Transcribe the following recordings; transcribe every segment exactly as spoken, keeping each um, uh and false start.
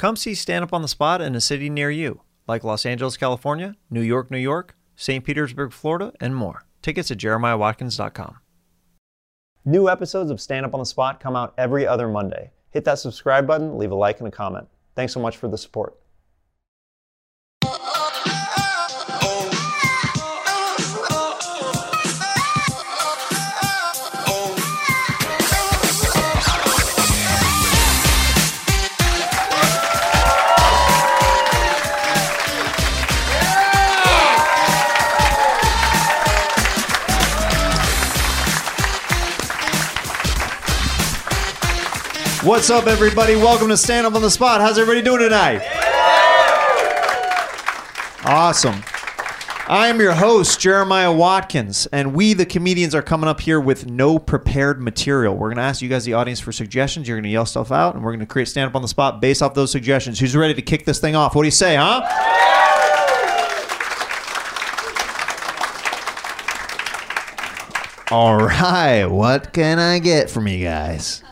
Come see Stand Up on the Spot in a city near you, like Los Angeles, California, New York, New York, Saint Petersburg, Florida, and more. Tickets at jeremiah watkins dot com. New episodes of Stand Up on the Spot come out every other Monday. Hit that subscribe button, leave a like and a comment. Thanks so much for the support. What's up, everybody? Welcome to Stand Up on the Spot. How's everybody doing tonight? Awesome. I am your host, Jeremiah Watkins, and we, the comedians, are coming up here with no prepared material. We're going to ask you guys, the audience, for suggestions. You're going to yell stuff out, and we're going to create Stand Up on the Spot based off those suggestions. Who's ready to kick this thing off? What do you say, huh? All right. What can I get from you guys?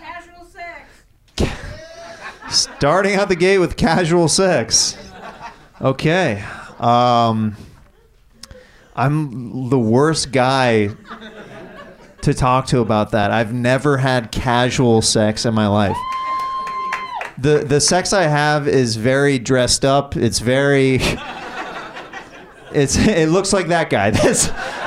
Starting out the gate with casual sex. Okay. Um, I'm the worst guy to talk to about that. I've never had casual sex in my life. The the sex I have is very dressed up. It's very it's it looks like that guy. That's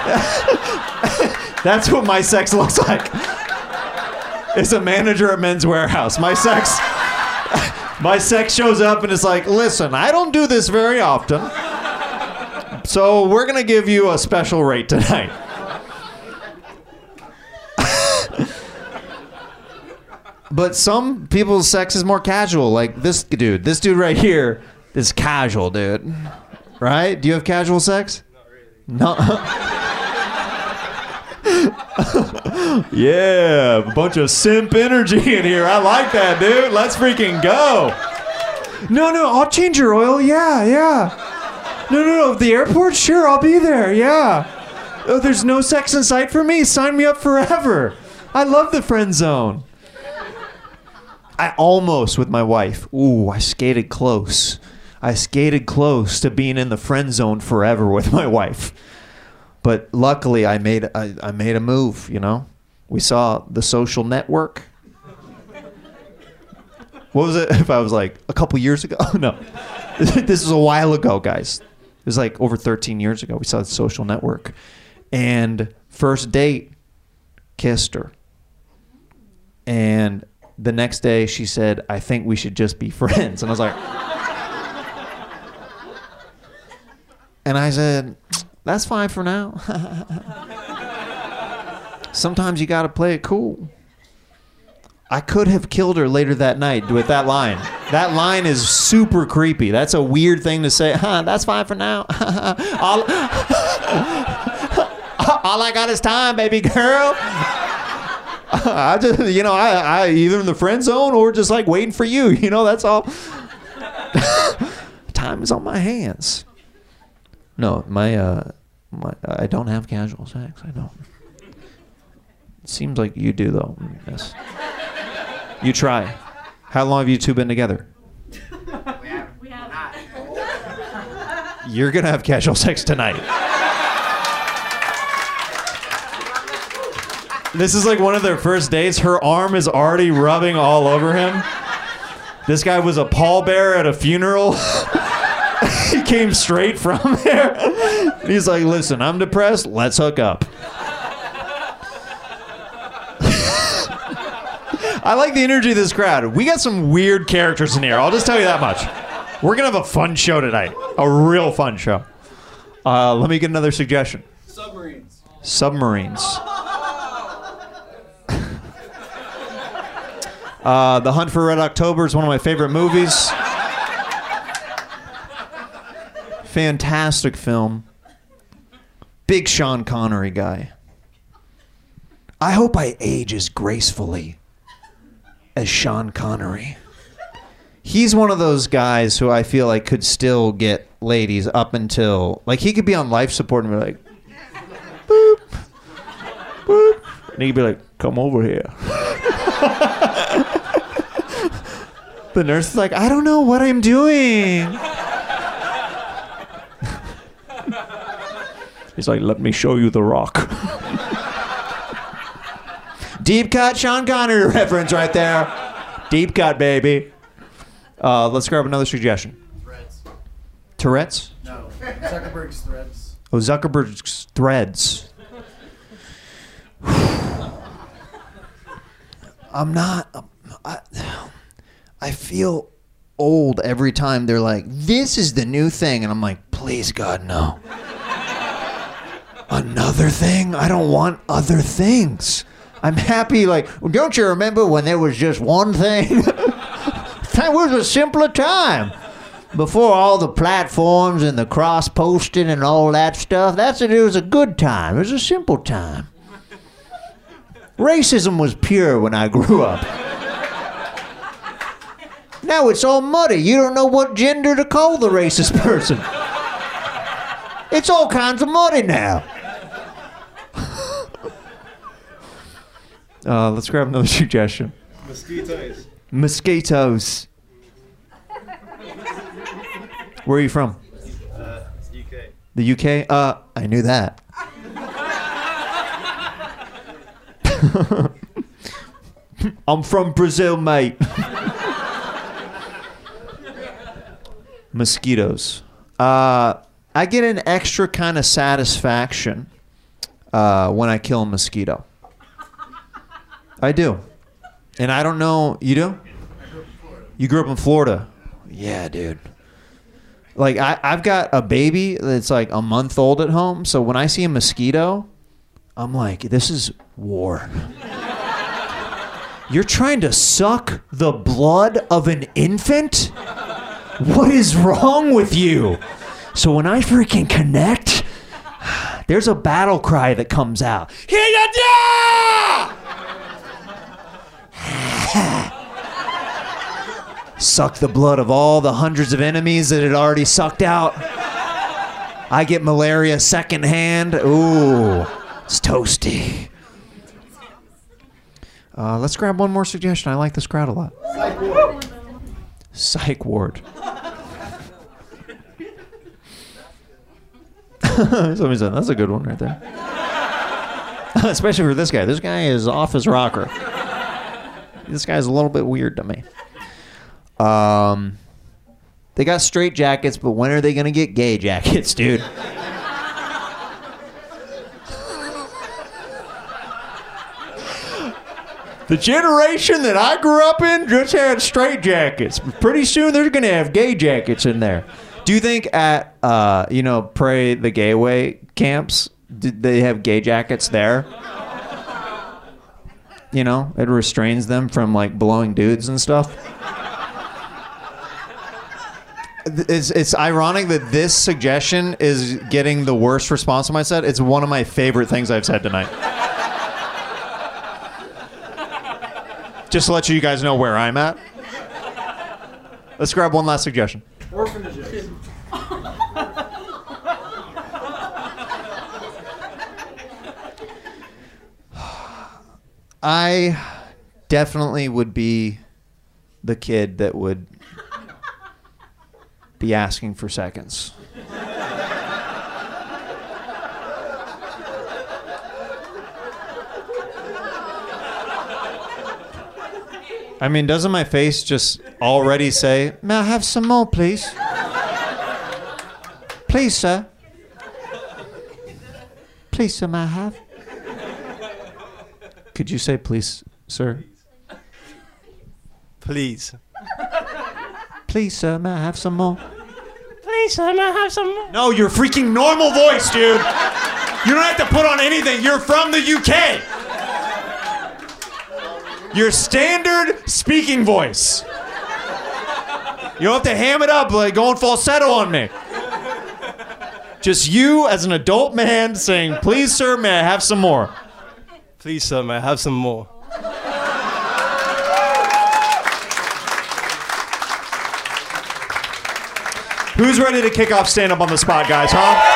That's what my sex looks like. It's a manager at Men's Warehouse. My sex My sex shows up and it's like, listen, I don't do this very often, so we're going to give you a special rate tonight. But some people's sex is more casual, like this dude. This dude right here is casual, dude. Right? Do you have casual sex? Not really. No. Yeah, a bunch of simp energy in here. I like that, dude. Let's freaking go. No, no, I'll change your oil. Yeah, yeah. No, no, no. The airport? Sure, I'll be there. Yeah. Oh, there's no sex in sight for me? Sign me up forever. I love the friend zone. I almost, with my wife, ooh, I skated close. I skated close to being in the friend zone forever with my wife. But luckily, I made I, I made a move, you know? We saw The Social Network. What was it? If I was like, a couple years ago? No. This was a while ago, guys. It was like over thirteen years ago. We saw The Social Network. And first date, kissed her. And the next day, she said, I think we should just be friends. And I was like... And I said... That's fine for now. Sometimes you gotta play it cool. I could have killed her later that night with that line. That line is super creepy. That's a weird thing to say. Huh, that's fine for now. all, all I got is time, baby girl. I just, you know, I, I either in the friend zone or just like waiting for you. You know, that's all. Time is on my hands. No, my, uh, my, I don't have casual sex. I don't. It seems like you do, though. Yes. You try. How long have you two been together? We have. We have. You're gonna have casual sex tonight. This is like one of their first dates. Her arm is already rubbing all over him. This guy was a pallbearer at a funeral. He came straight from there. He's like, listen, I'm depressed. Let's hook up. I like the energy of this crowd. We got some weird characters in here. I'll just tell you that much. We're going to have a fun show tonight. A real fun show. Uh, let me get another suggestion. Submarines. Submarines. uh, The Hunt for Red October is one of my favorite movies. Fantastic film. Big Sean Connery guy. I hope I age as gracefully as Sean Connery. He's one of those guys who I feel like could still get ladies up until, like, he could be on life support and be like, boop, boop. And he'd be like, come over here. The nurse is like, I don't know what I'm doing. He's like, let me show you the rock. Deep cut Sean Connery reference right there. Deep cut, baby. Uh, let's grab another suggestion. Threads. Tourette's? No. Zuckerberg's Threads. Oh, Zuckerberg's Threads. I'm not... I, I feel old every time they're like, this is the new thing. And I'm like, please, God, no. Another thing? I don't want other things. I'm happy, like, well, don't you remember when there was just one thing? That was a simpler time. Before all the platforms and the cross-posting and all that stuff, that's it, it was a good time. It was a simple time. Racism was pure when I grew up. Now it's all muddy. You don't know what gender to call the racist person. It's all kinds of muddy now. Uh, let's grab another suggestion. Mosquitoes. Mosquitoes. Where are you from? Uh, U K. The U K? Uh, I knew that. I'm from Brazil, mate. Mosquitoes. Uh, I get an extra kind of satisfaction uh, when I kill a mosquito. I do. And I don't know, you do? You grew up in Florida? Yeah, dude. Like, I, I've got a baby that's like a month old at home, so when I see a mosquito, I'm like, this is war. You're trying to suck the blood of an infant? What is wrong with you? So when I freaking connect, there's a battle cry that comes out. Suck the blood of all the hundreds of enemies that it already sucked out. I get malaria secondhand. Ooh, it's toasty. Uh, let's grab one more suggestion. I like this crowd a lot. Psych ward. Psych ward. Somebody said, that's a good one right there. Especially for this guy. This guy is off his rocker. This guy's a little bit weird to me. Um, they got straight jackets, but when are they going to get gay jackets, dude? The generation that I grew up in just had straight jackets. Pretty soon they're going to have gay jackets in there. Do you think at, uh, you know, Pray the Gay Way camps, did they have gay jackets there? You know, it restrains them from, like, blowing dudes and stuff. It's, it's ironic that this suggestion is getting the worst response to my set. It's one of my favorite things I've said tonight. Just to let you guys know where I'm at. Let's grab one last suggestion. Orphanages. I definitely would be the kid that would be asking for seconds. I mean, doesn't my face just already say, may I have some more, please? Please, sir. Please, sir, may I have? Could you say please, sir? Please. Please, sir, may I have some more? Please, sir, may I have some more? No, your freaking normal voice, dude. You don't have to put on anything. You're from the U K. Your standard speaking voice. You don't have to ham it up like going falsetto on me. Just you as an adult man saying, please, sir, may I have some more? Please, sir, may I have some more? Who's ready to kick off stand-up on the spot, guys, huh?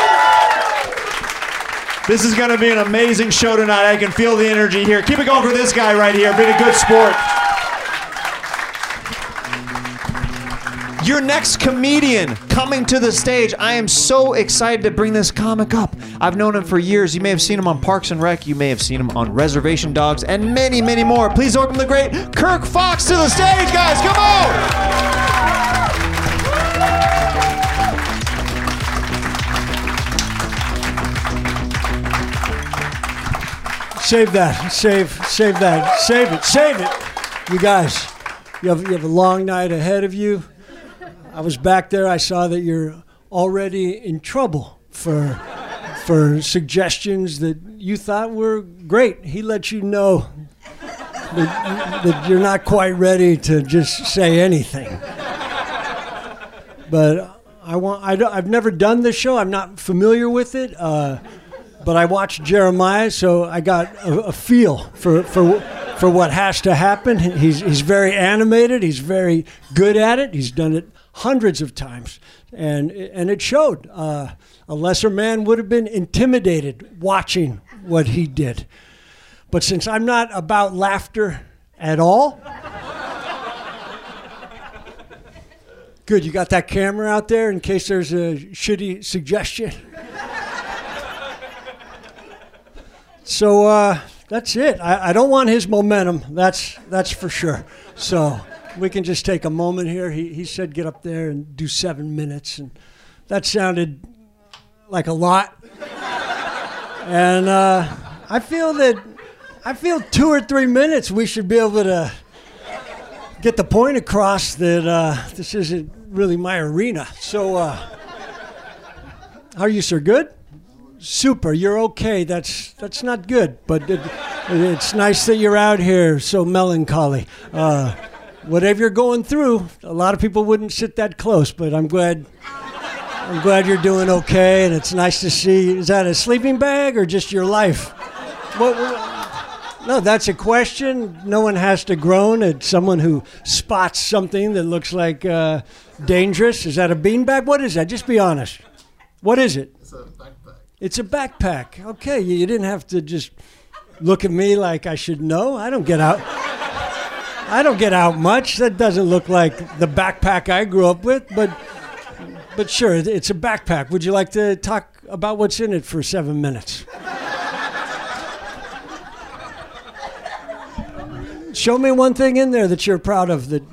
This is going to be an amazing show tonight. I can feel the energy here. Keep it going for this guy right here. Being a good sport. Your next comedian coming to the stage. I am so excited to bring this comic up. I've known him for years. You may have seen him on Parks and Rec. You may have seen him on Reservation Dogs and many, many more. Please welcome the great Kirk Fox to the stage, guys. Come on! Save that. Save, save that. Save it. Save it. You guys, you have, you have a long night ahead of you. I was back there. I saw that you're already in trouble for, for suggestions that you thought were great. He let you know that, that you're not quite ready to just say anything. But I want, I don't, I've never done this show. I'm not familiar with it. Uh, But I watched Jeremiah, so I got a, a feel for, for for what has to happen. He's he's very animated. He's very good at it. He's done it hundreds of times, and and it showed. Uh, a lesser man would have been intimidated watching what he did. But since I'm not about laughter at all, good. You got that camera out there in case there's a shitty suggestion. So uh, that's it. I, I don't want his momentum. That's that's for sure. So we can just take a moment here. He he said get up there and do seven minutes, and that sounded like a lot. And uh, I feel that I feel two or three minutes we should be able to get the point across that uh, this isn't really my arena. So uh, how are you, sir? Good? Super, you're okay. That's that's not good, but it, it's nice that you're out here so melancholy. Uh, whatever you're going through, a lot of people wouldn't sit that close, but I'm glad I'm glad you're doing okay, and it's nice to see. Is that a sleeping bag or just your life? What, what, no, that's a question. No one has to groan at someone who spots something that looks like uh, dangerous. Is that a beanbag? What is that? Just be honest. What is it? It's a backpack. It's a backpack. Okay, you, you didn't have to just look at me like I should know. I don't get out. I don't get out much. That doesn't look like the backpack I grew up with, but but sure, it's a backpack. Would you like to talk about what's in it for seven minutes? Show me one thing in there that you're proud of. That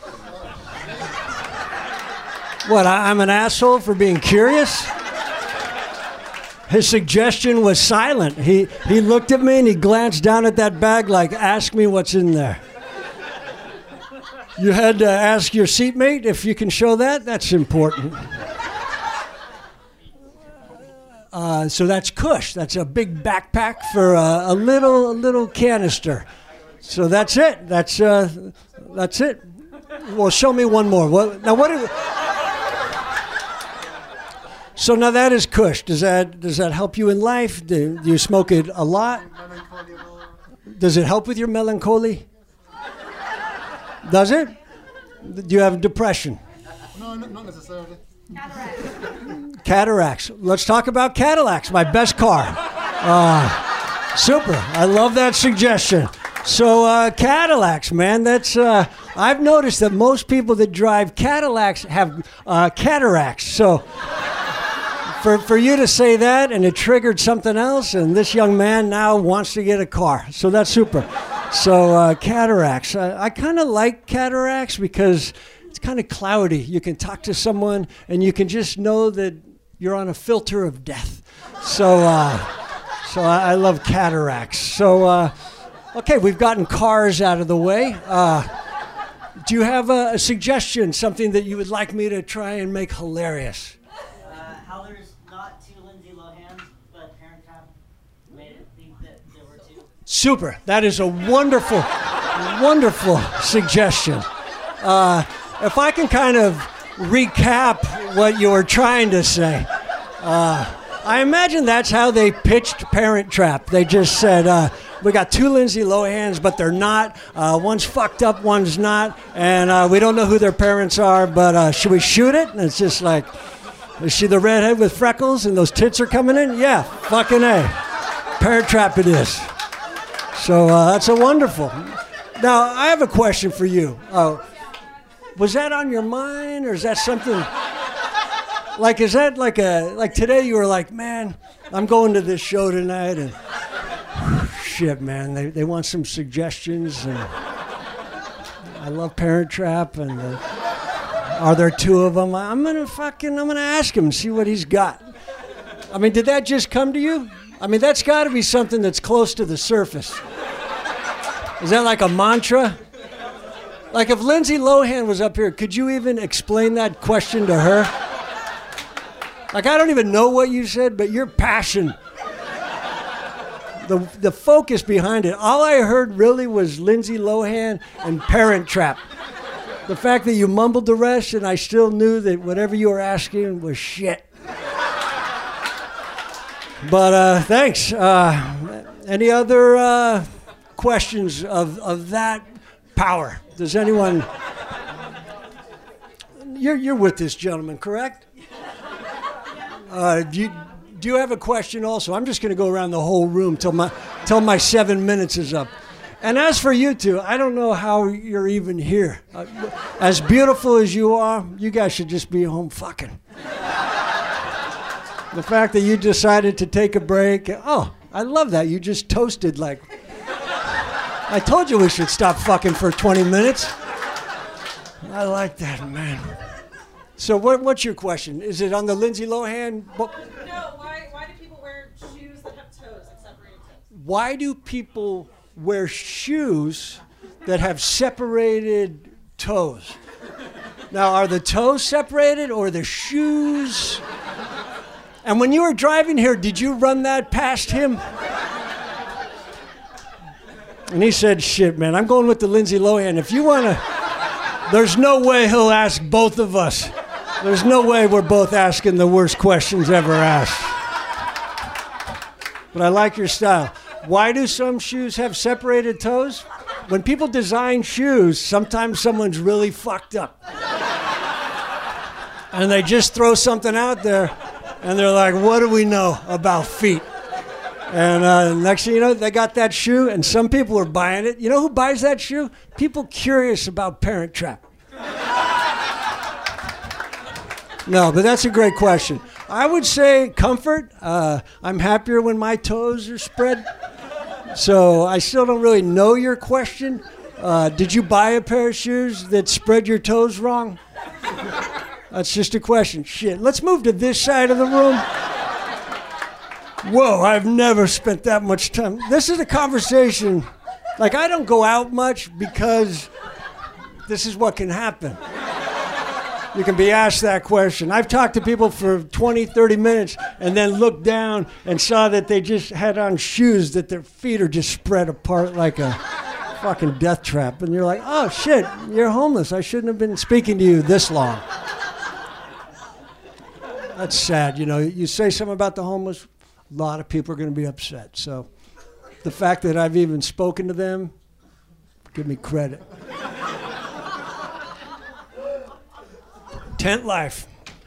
what? I, I'm an asshole for being curious? His suggestion was silent. He he looked at me and he glanced down at that bag like, ask me what's in there. You had to ask your seatmate if you can show that? That's important. Uh, so that's Kush. That's a big backpack for a, a little a little canister. So that's it. That's uh, that's it. Well, show me one more. What, now what? Are, So now that is Kush. Does that does that help you in life? Do, do you smoke it a lot? Does it help with your melancholy? Does it? Do you have depression? No, no, not necessarily. Cataracts. Cataracts. Let's talk about Cadillacs, my best car. Uh, super. I love that suggestion. So uh, Cadillacs, man, that's uh, I've noticed that most people that drive Cadillacs have uh, cataracts. So. For for you to say that, and it triggered something else, and this young man now wants to get a car. So that's super. So uh, cataracts. I, I kind of like cataracts because it's kind of cloudy. You can talk to someone, and you can just know that you're on a filter of death. So uh, so I, I love cataracts. So, uh, okay, we've gotten cars out of the way. Uh, do you have a, a suggestion, something that you would like me to try and make hilarious? Super. That is a wonderful, wonderful suggestion. Uh, if I can kind of recap what you were trying to say, uh, I imagine that's how they pitched Parent Trap. They just said, uh, we got two Lindsay Lohans, but they're not. Uh, one's fucked up, one's not. And uh, we don't know who their parents are, but uh, should we shoot it? And it's just like, is she the redhead with freckles and those tits are coming in? Yeah, fucking A. Parent Trap it is. So uh, that's a wonderful. Now, I have a question for you. Uh, Was that on your mind, or is that something? Like, is that like a like today? You were like, man, I'm going to this show tonight, and shit, man, they they want some suggestions, and I love Parent Trap, and uh, are there two of them? I'm gonna fucking I'm gonna ask him and see what he's got. I mean, did that just come to you? I mean, that's got to be something that's close to the surface. Is that like a mantra? Like if Lindsay Lohan was up here, could you even explain that question to her? Like, I don't even know what you said, but your passion, the the focus behind it, all I heard really was Lindsay Lohan and Parent Trap. The fact that you mumbled the rest and I still knew that whatever you were asking was shit. But uh, thanks. Uh, any other uh, questions of, of that power? Does anyone... You're, you're with this gentleman, correct? Uh, do, you, do you have a question also? I'm just going to go around the whole room till my, till my seven minutes is up. And as for you two, I don't know how you're even here. Uh, as beautiful as you are, you guys should just be home fucking. The fact that you decided to take a break, oh, I love that. You just toasted like, I told you we should stop fucking for twenty minutes. I like that, man. So what, what's your question? Is it on the Lindsay Lohan? No, why, why do people wear shoes that have toes, like separated toes? Why do people wear shoes that have separated toes? Now, are the toes separated or the shoes? And when you were driving here, did you run that past him? And he said, shit, man, I'm going with the Lindsay Lohan. If you want to, there's no way he'll ask both of us. There's no way we're both asking the worst questions ever asked. But I like your style. Why do some shoes have separated toes? When people design shoes, sometimes someone's really fucked up. And they just throw something out there, and they're like, what do we know about feet? And uh, next thing you know, they got that shoe, and some people are buying it. You know who buys that shoe? People curious about Parent Trap. No, but that's a great question. I would say comfort. Uh, I'm happier when my toes are spread. So I still don't really know your question. Uh, did you buy a pair of shoes that spread your toes wrong? That's just a question. Shit, let's move to this side of the room. Whoa, I've never spent that much time. This is a conversation. Like, I don't go out much because this is what can happen. You can be asked that question. I've talked to people for twenty, thirty minutes and then looked down and saw that they just had on shoes that their feet are just spread apart like a fucking death trap. And you're like, oh, shit, you're homeless. I shouldn't have been speaking to you this long. That's sad. You know, you say something about the homeless, a lot of people are going to be upset. So the fact that I've even spoken to them, give me credit. Tent life.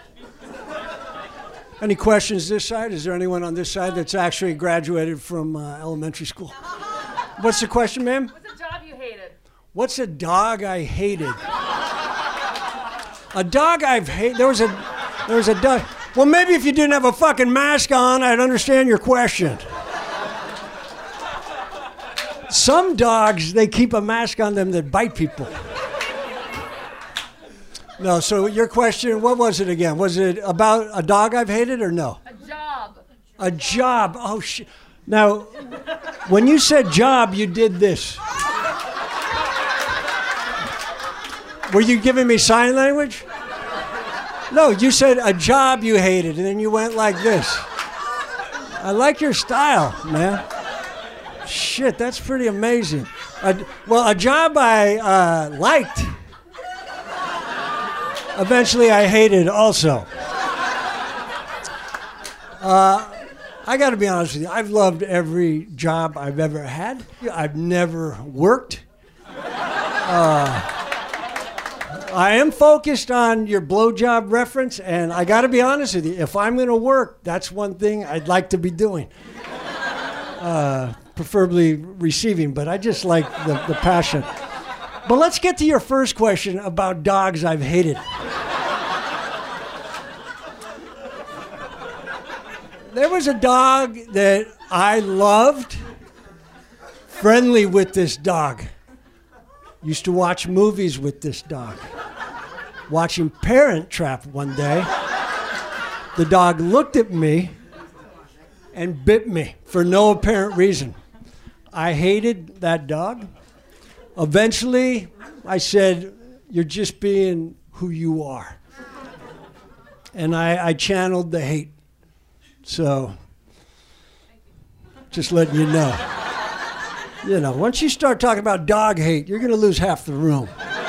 Any questions this side? Is there anyone on this side that's actually graduated from uh, elementary school? What's the question, ma'am? What's a job you hated? What's a dog I hated? A dog I've hated. There was a, there was a dog. Well, maybe if you didn't have a fucking mask on, I'd understand your question. Some dogs, they keep a mask on them that bite people. No, so your question, what was it again? Was it about a dog I've hated or no? A job. A job. Oh, shit. Now, when you said job, you did this. Were you giving me sign language? No, you said a job you hated, and then you went like this. I like your style, man. Shit, that's pretty amazing. A, well, a job I uh, liked, eventually I hated also. Uh, I got to be honest with you. I've loved every job I've ever had. I've never worked. Uh, I am focused on your blowjob reference, and I got to be honest with you. If I'm going to work, that's one thing I'd like to be doing. Uh, preferably receiving, but I just like the, the passion. But let's get to your first question about dogs I've hated. There was a dog that I loved, friendly with this dog. Used to watch movies with this dog. Watching Parent Trap one day, the dog looked at me and bit me for no apparent reason. I hated that dog. Eventually, I said, "You're just being who you are." And I, I channeled the hate. So, just letting you know. You know, once you start talking about dog hate, you're going to lose half the room.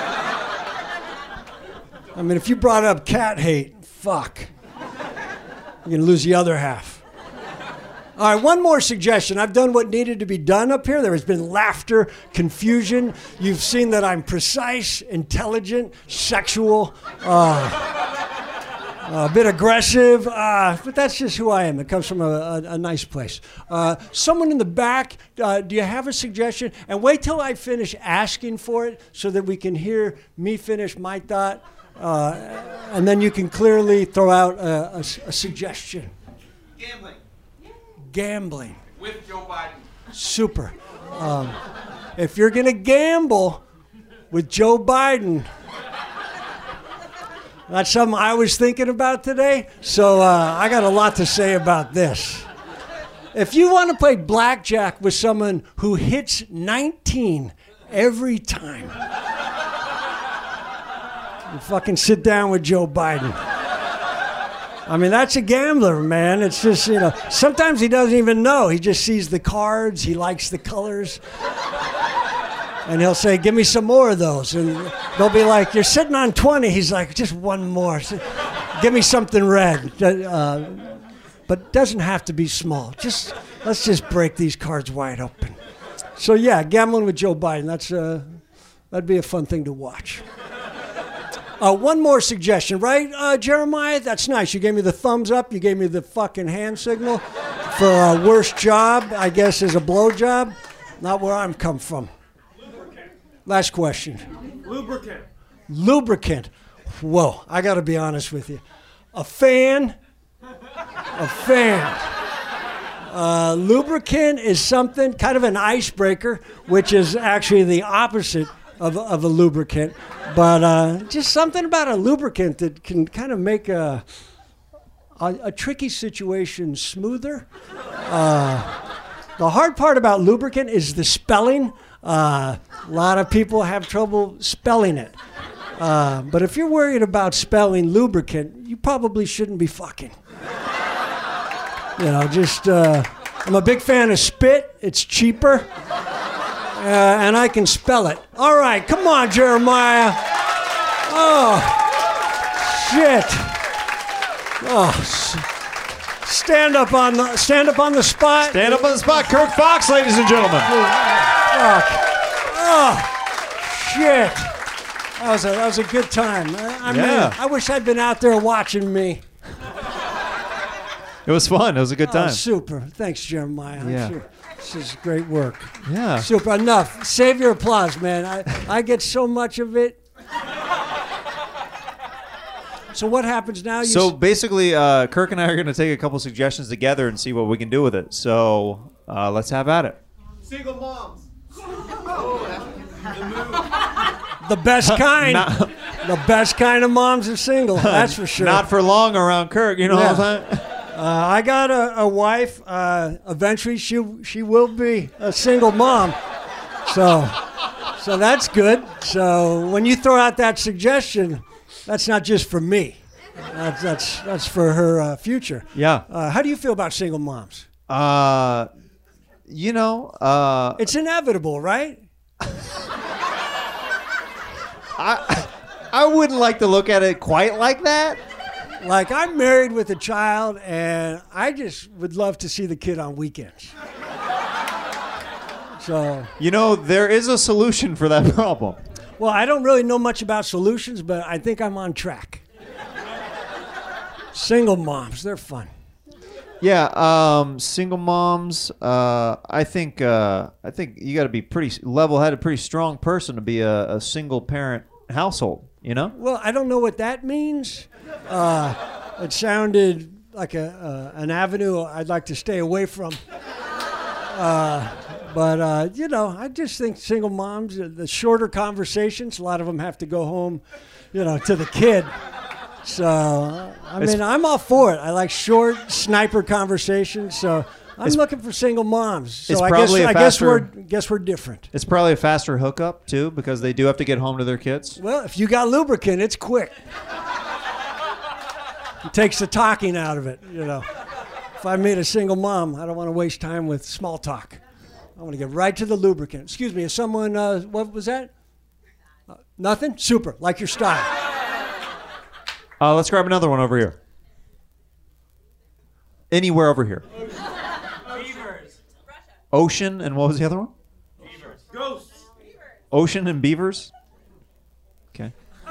I mean, if you brought up cat hate, fuck. You're going to lose the other half. All right, one more suggestion. I've done what needed to be done up here. There has been laughter, confusion. You've seen that I'm precise, intelligent, sexual, uh, a bit aggressive, uh, but that's just who I am. It comes from a, a, a nice place. Uh, someone in the back, uh, do you have a suggestion? And wait till I finish asking for it so that we can hear me finish my thought, uh, and then you can clearly throw out a, a, a suggestion. Gambling. Gambling. With Joe Biden. Super. Um, if you're going to gamble with Joe Biden, that's something I was thinking about today, so uh, I got a lot to say about this. If you want to play blackjack with someone who hits nineteen every time, you fucking sit down with Joe Biden. I mean, that's a gambler, man. It's just, you know, sometimes he doesn't even know. He just sees the cards. He likes the colors. And he'll say, "Give me some more of those." And they'll be like, "You're sitting on twenty. He's like, "Just one more. Give me something red." Uh, but it doesn't have to be small. Just let's just break these cards wide open. So, yeah, gambling with Joe Biden, that's uh, that'd be a fun thing to watch. Uh, one more suggestion, right, uh, Jeremiah? That's nice. You gave me the thumbs up. You gave me the fucking hand signal for a worst job, I guess, is a blow job. Not where I'm come from. Lubricant. Last question. Lubricant. Lubricant. Whoa, I got to be honest with you. A fan. A fan. Uh, lubricant is something, kind of an icebreaker, which is actually the opposite of, of a lubricant. But uh, just something about a lubricant that can kind of make a, a, a tricky situation smoother. Uh, the hard part about lubricant is the spelling. Uh, a lot of people have trouble spelling it. Uh, but if you're worried about spelling lubricant, you probably shouldn't be fucking. You know, just, uh, I'm a big fan of spit. It's cheaper. Uh, and I can spell it. All right, come on, Jeremiah. Oh, shit. Oh, s- stand up on the stand up on the spot. Stand up on the spot. Kirk Fox, ladies and gentlemen. Fuck. Oh, shit. That was a that was a good time. I, I mean, Yeah. I wish I'd been out there watching me. It was fun. It was a good Oh, time. super. Thanks, Jeremiah. I'm Yeah. sure this is great work. Yeah. Super. Enough. Save your applause, man. I, I get so much of it. So what happens now? You So s- basically, uh, Kirk and I are going to take a couple suggestions together and see what we can do with it. So uh, let's have at it. Single moms. the best kind. Not- the best kind of moms are single. That's for sure. Not for long around Kirk. You know Yeah. what I'm saying? Uh, I got a, a wife. Uh, eventually, she she will be a single mom. So, so that's good. So when you throw out that suggestion, that's not just for me. That's that's that's for her uh, future. Yeah. Uh, how do you feel about single moms? Uh, you know, uh, It's inevitable, right? I I wouldn't like to look at it quite like that. Like, I'm married with a child, and I just would love to see the kid on weekends. So, You know, there is a solution for that problem. well, I don't really know much about solutions, but I think I'm on track. Single moms, they're fun. Yeah, um, single moms. Uh, I think uh, I think you got to be pretty level-headed, pretty strong person to be a, a single-parent household. You know? Well, I don't know what that means. Uh, it sounded like a uh, an avenue I'd like to stay away from. Uh, but uh, you know, I just think single moms, uh, the shorter conversations. A lot of them have to go home, you know, to the kid. So, I It's- mean, I'm all for it. I like short sniper conversations. So, I'm It's- looking for single moms. So it's I guess probably a I guess we're faster- guess we're different. It's probably a faster hookup too because they do have to get home to their kids. Well, if you got lubricant, it's quick. It takes the talking out of it, you know. If I meet a single mom, I don't want to waste time with small talk. I want to get right to the lubricant. Excuse me, is someone, uh, what was that? Uh, nothing? Super, like your style. Uh, let's grab another one over here. Anywhere over here. Beavers. Ocean and what was the other one? Beavers. Ghosts. Ocean and beavers. Okay.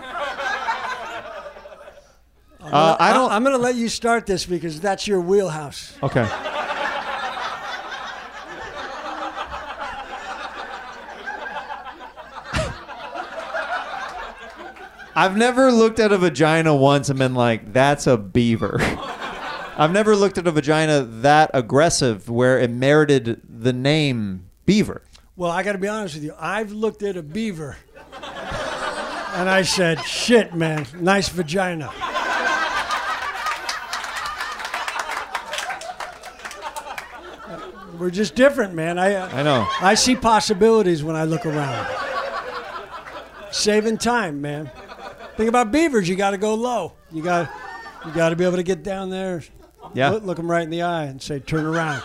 Uh, I don't. I'm going to let you start this because that's your wheelhouse. Okay. I've never looked at a vagina once and been like, that's a beaver. I've never looked at a vagina that aggressive where it merited the name beaver. Well, I got to be honest with you. I've looked at a beaver and I said, shit, man, nice vagina. We're just different, man. I, I know. I see possibilities when I look around. Saving time, man. Think about beavers. You got to go low. You got you got to be able to get down there, Yeah. look, look them right in the eye, and say, "Turn around."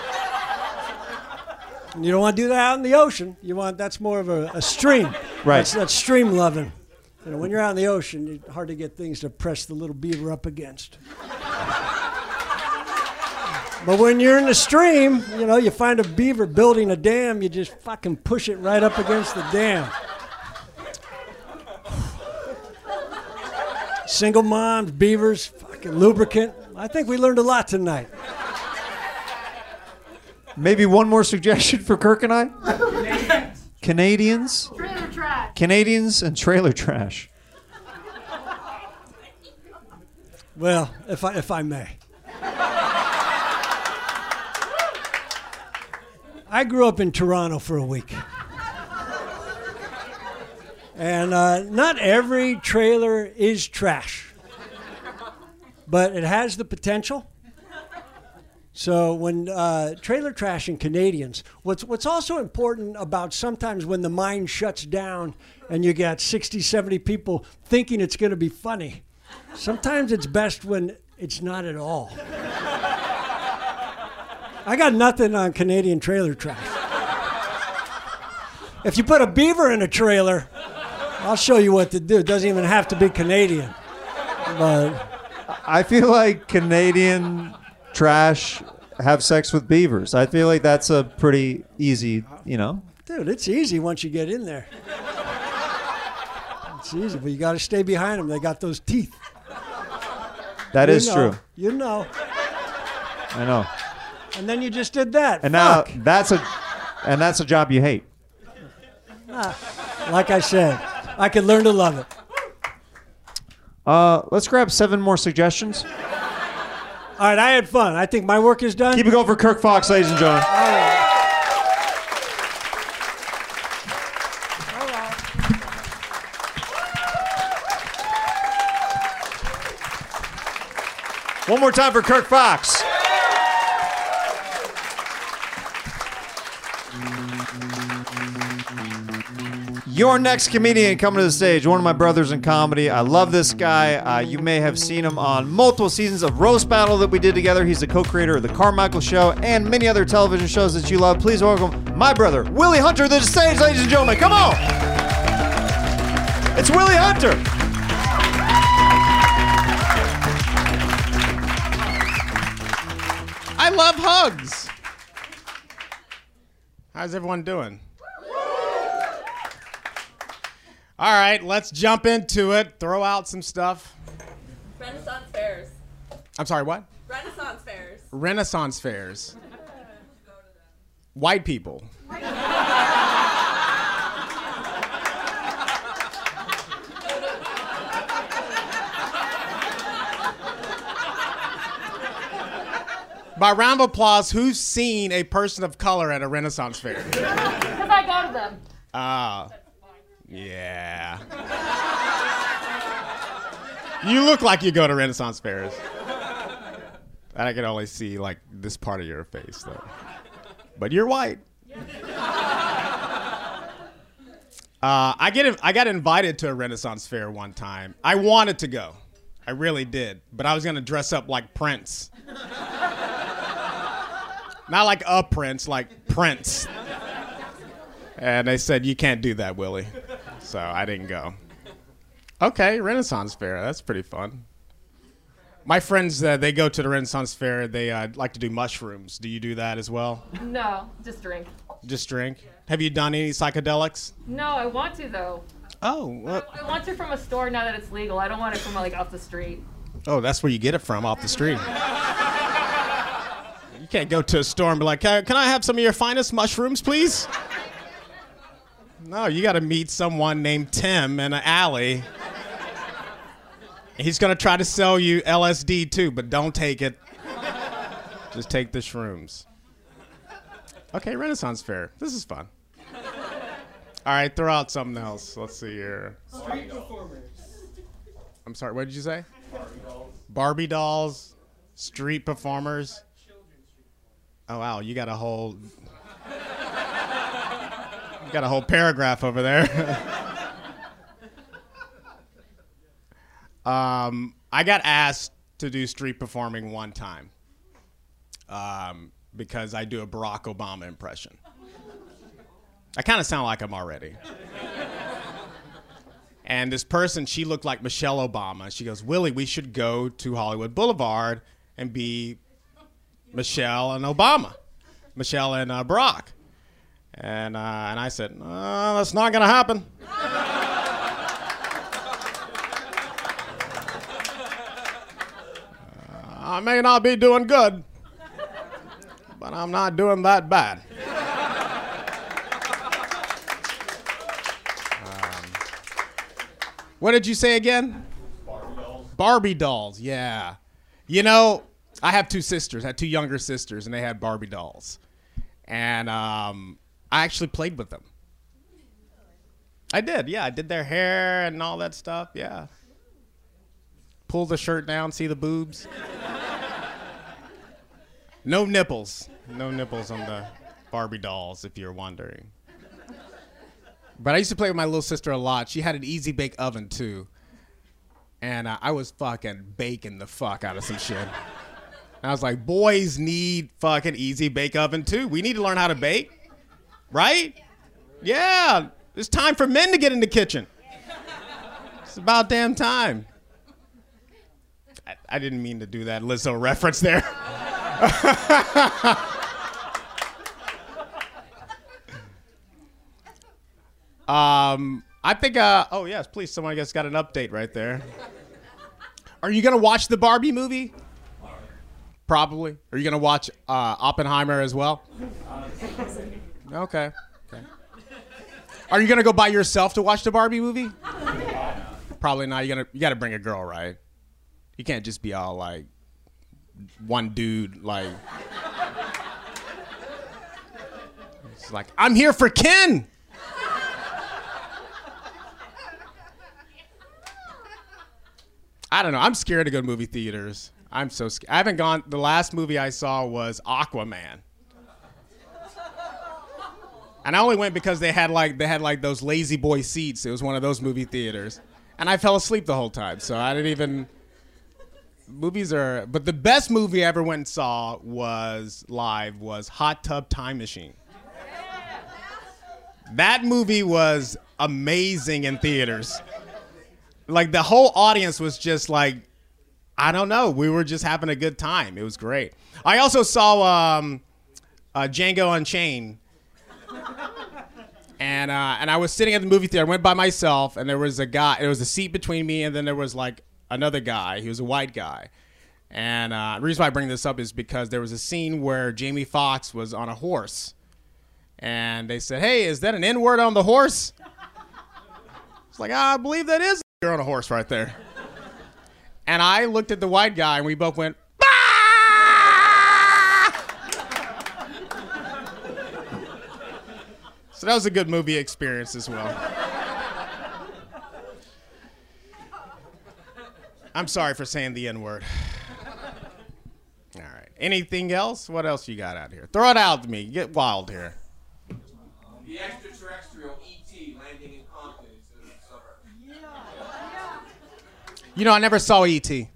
And you don't want to do that out in the ocean. You want that's more of a, a stream. Right. That's, that's stream loving. You know, when you're out in the ocean, it's hard to get things to press the little beaver up against. But when you're in the stream, you know, you find a beaver building a dam, you just fucking push it right up against the dam. Single moms, beavers, fucking lubricant. I think we learned a lot tonight. Maybe one more suggestion for Kirk and I? Canadians? Trailer trash. Canadians and trailer trash. Well, if I if I may. I grew up in Toronto for a week. And uh, not every trailer is trash, but it has the potential. So when uh, trailer trash and Canadians, what's what's also important about sometimes when the mind shuts down and you got sixty, seventy people thinking it's going to be funny, sometimes it's best when it's not at all. I got nothing on Canadian trailer trash. If you put a beaver in a trailer, I'll show you what to do. It doesn't even have to be Canadian. But I feel like Canadian trash have sex with beavers. I feel like that's a pretty easy, you know. dude, it's easy once you get in there. It's easy, but you got to stay behind them. They got those teeth. That You is know, true. You know. I know. And then you just did that. And now Fuck. that's a and that's a job you hate. Like I said, I could learn to love it. Uh, let's grab seven more suggestions. All right, I had fun. I think my work is done. Keep it going for Kirk Fox, ladies and gentlemen. One more time for Kirk Fox. Your next comedian coming to the stage, one of my brothers in comedy. I love this guy. Uh, you may have seen him on multiple seasons of Roast Battle that we did together. He's the co-creator of The Carmichael Show and many other television shows that you love. Please welcome my brother, Willie Hunter, to the stage, ladies and gentlemen. Come on. It's Willie Hunter. I love hugs. How's everyone doing? All right, let's jump into it. Throw out some stuff. Renaissance fairs. I'm sorry, what? Renaissance fairs. Renaissance fairs. White people. By round of applause, who's seen a person of color at a Renaissance fair? Because I go to them. Ah, yeah. You look like you go to Renaissance fairs. And I can only see like this part of your face though. But you're white. Uh, I get I got invited to a Renaissance fair one time. I wanted to go. I really did. But I was gonna dress up like Prince. Not like a prince, like Prince. And they said, you can't do that, Willie. So I didn't go. Okay, Renaissance fair. That's pretty fun. My friends, uh, they go to the Renaissance fair. They uh, like to do mushrooms. Do you do that as well? No, just drink. Just drink? Have you done any psychedelics? No, I want to though. Oh, what? I want to from a store now that it's legal. I don't want it from like off the street. Oh, that's where you get it from, off the street. You can't go to a store and be like, can, can I have some of your finest mushrooms, please? No, you got to meet someone named Tim in an alley. He's going to try to sell you L S D too, but don't take it. Just take the shrooms. Okay, Renaissance fair. This is fun. All right, throw out something else. Let's see here. Street performers. I'm sorry, what did you say? Barbie dolls. Barbie dolls, street performers. Oh, wow, you got a whole... you got a whole paragraph over there. um, I got asked to do street performing one time um, because I do a Barack Obama impression. I kind of sound like him already. And this person, she looked like Michelle Obama. She goes, Willie, we should go to Hollywood Boulevard and be Michelle and Obama. Michelle and uh, Barack. And uh, and I said, uh, that's not going to happen. uh, I may not be doing good, but I'm not doing that bad. What did you say again? Barbie dolls. Barbie dolls, yeah. You know, I have two sisters. I had two younger sisters, and they had Barbie dolls. And um, I actually played with them. I did, yeah. I did their hair and all that stuff, yeah. Pull the shirt down, see the boobs. No nipples. No nipples on the Barbie dolls, if you're wondering. But I used to play with my little sister a lot. She had an easy bake oven too. And uh, I was fucking baking the fuck out of some shit. And I was like, boys need fucking easy bake oven too. We need to learn how to bake. Right? Yeah. It's time for men to get in the kitchen. It's about damn time. I, I didn't mean to do that Lizzo reference there. Um, I think, uh, oh yes, please, someone I guess got an update right there. Are you going to watch the Barbie movie? Probably. Are you going to watch uh, Oppenheimer as well? Okay. Okay. Are you going to go by yourself to watch the Barbie movie? Probably not. You gonna you got to bring a girl, right? You can't just be all like one dude like. It's like, I'm here for Ken. I don't know. I'm scared to go to movie theaters. I'm so scared. I haven't gone. The last movie I saw was Aquaman. And I only went because they had like they had like those lazy boy seats. It was one of those movie theaters. And I fell asleep the whole time. So I didn't even movies are but the best movie I ever went and saw was live was Hot Tub Time Machine. That movie was amazing in theaters. Like, the whole audience was just like, I don't know. We were just having a good time. It was great. I also saw um, uh, Django Unchained. And uh, and I was sitting at the movie theater. I went by myself, and there was a guy. There was a seat between me, and then there was, like, another guy. He was a white guy. And uh, the reason why I bring this up is because there was a scene where Jamie Foxx was on a horse. And they said, hey, is that an N-word on the horse? It's like, I believe that is you're on a horse right there. And I looked at the white guy, and we both went, bah! So that was a good movie experience as well. I'm sorry for saying the N-word. All right. Anything else? What else you got out here? Throw it out to me. Get wild here. The extraterrestrial E T landing in Compton instead of the suburb. You know, I never saw E T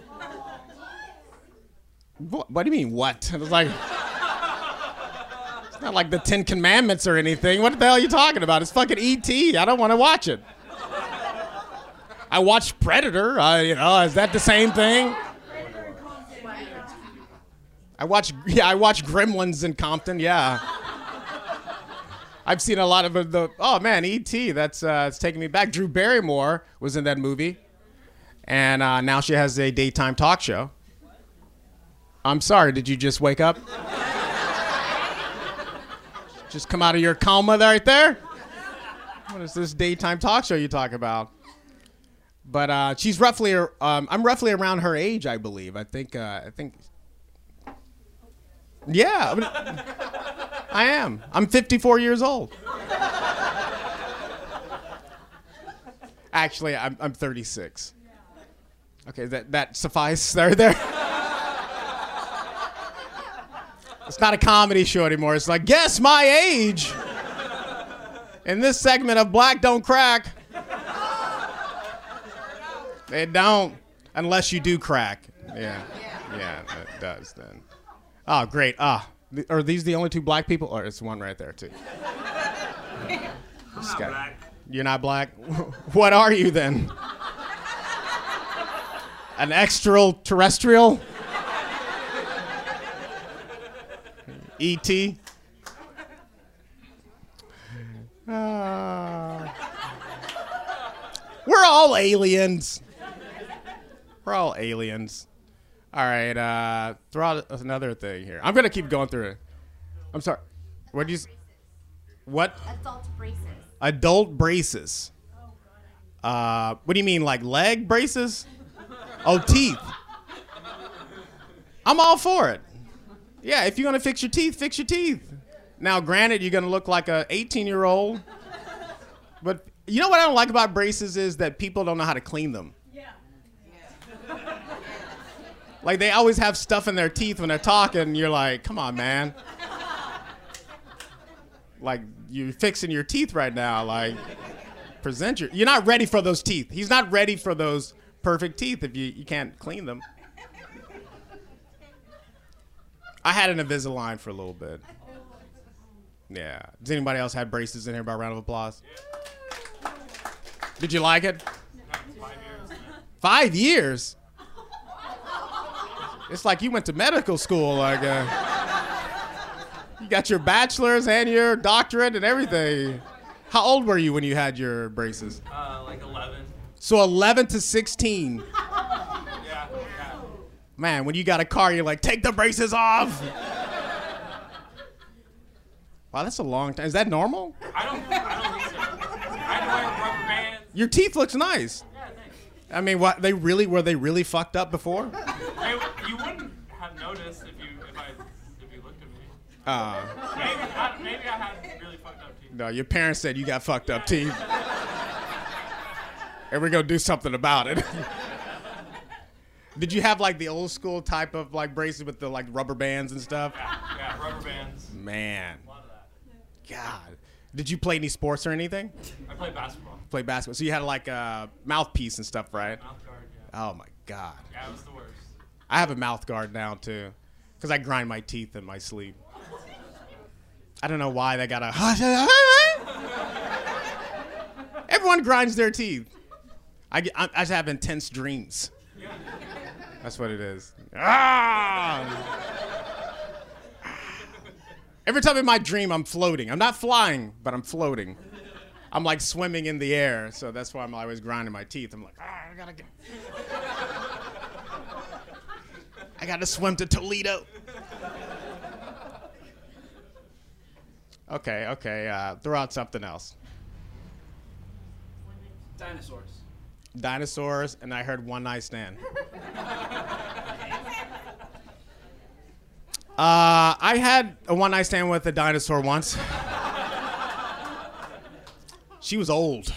What, what do you mean, what? It was like, it's not like the Ten Commandments or anything. What the hell are you talking about? It's fucking E T I don't want to watch it. I watched Predator. Uh, you know, is that the same thing? I watched, yeah, I watched Gremlins in Compton. Yeah, I've seen a lot of the. Oh man, E T That's uh, it's taking me back. Drew Barrymore was in that movie, and uh, now she has a daytime talk show. I'm sorry, did you just wake up? Just come out of your coma right there? What is this daytime talk show you talk about? But uh, she's roughly, um, I'm roughly around her age, I believe. I think, uh, I think, yeah, I, mean, I am. I'm fifty-four years old. Actually, I'm, I'm thirty-six. Okay, that that suffice there, there. It's not a comedy show anymore. It's like, guess my age. In this segment of Black Don't Crack. They don't, unless you do crack. Yeah, yeah, it does then. Oh, great. Ah, th- are these the only two black people? Or it's one right there too. I'm not guy- black. You're not black? What are you then? An extraterrestrial? E T Uh, we're all aliens. We're all aliens. All right, uh, throw out another thing here. I'm gonna keep going through it. I'm sorry. What do you? s- What? Adult braces. Adult braces. Uh, what do you mean, like leg braces? Oh, teeth. I'm all for it. Yeah, if you're gonna fix your teeth, fix your teeth. Now, granted, you're gonna look like a eighteen-year-old, but you know what I don't like about braces is that people don't know how to clean them. Like, they always have stuff in their teeth when they're talking. You're like, come on, man. Like, you're fixing your teeth right now. Like, present your... You're not ready for those teeth. He's not ready for those perfect teeth if you, you can't clean them. I had an Invisalign for a little bit. Yeah. Does anybody else have braces in here by a round of applause? Did you like it? Five years. Five years? It's like you went to medical school. Like, uh, you got your bachelor's and your doctorate and everything. How old were you when you had your braces? Uh, like eleven. So eleven to sixteen. Yeah, yeah. Man, when you got a car, you're like, take the braces off. Wow, that's a long time. Is that normal? I don't, I don't think so. I had to wear rubber bands. Your teeth looks nice. Yeah, thanks. I mean, what they really were they really fucked up before? Hey, you wouldn't have noticed if you, if I, if you looked at me. Uh, Maybe, I, maybe I had really fucked up teeth. no, your parents said you got fucked up teeth. And we're gonna do something about it. Did you have like the old school type of like braces with the like rubber bands and stuff? Yeah, yeah, rubber bands. Man, A lot of that. God. Did you play any sports or anything? I played basketball. Play basketball. So you had like a mouthpiece and stuff, right? Mouth guard, yeah. Oh my God. Yeah, it was the worst. I have a mouth guard now too, because I grind my teeth in my sleep. I don't know why they got a. Everyone grinds their teeth. I, get, I, I just have intense dreams. Yeah. That's what it is. Ah! Every time in my dream, I'm floating. I'm not flying, but I'm floating. I'm like swimming in the air, so that's why I'm always grinding my teeth. I'm like, ah, I gotta get. I got to swim to Toledo. Okay, okay. Uh, throw out something else. Dinosaurs. Dinosaurs, and I heard one night stand. Uh, I had a one night stand with a dinosaur once. She was old.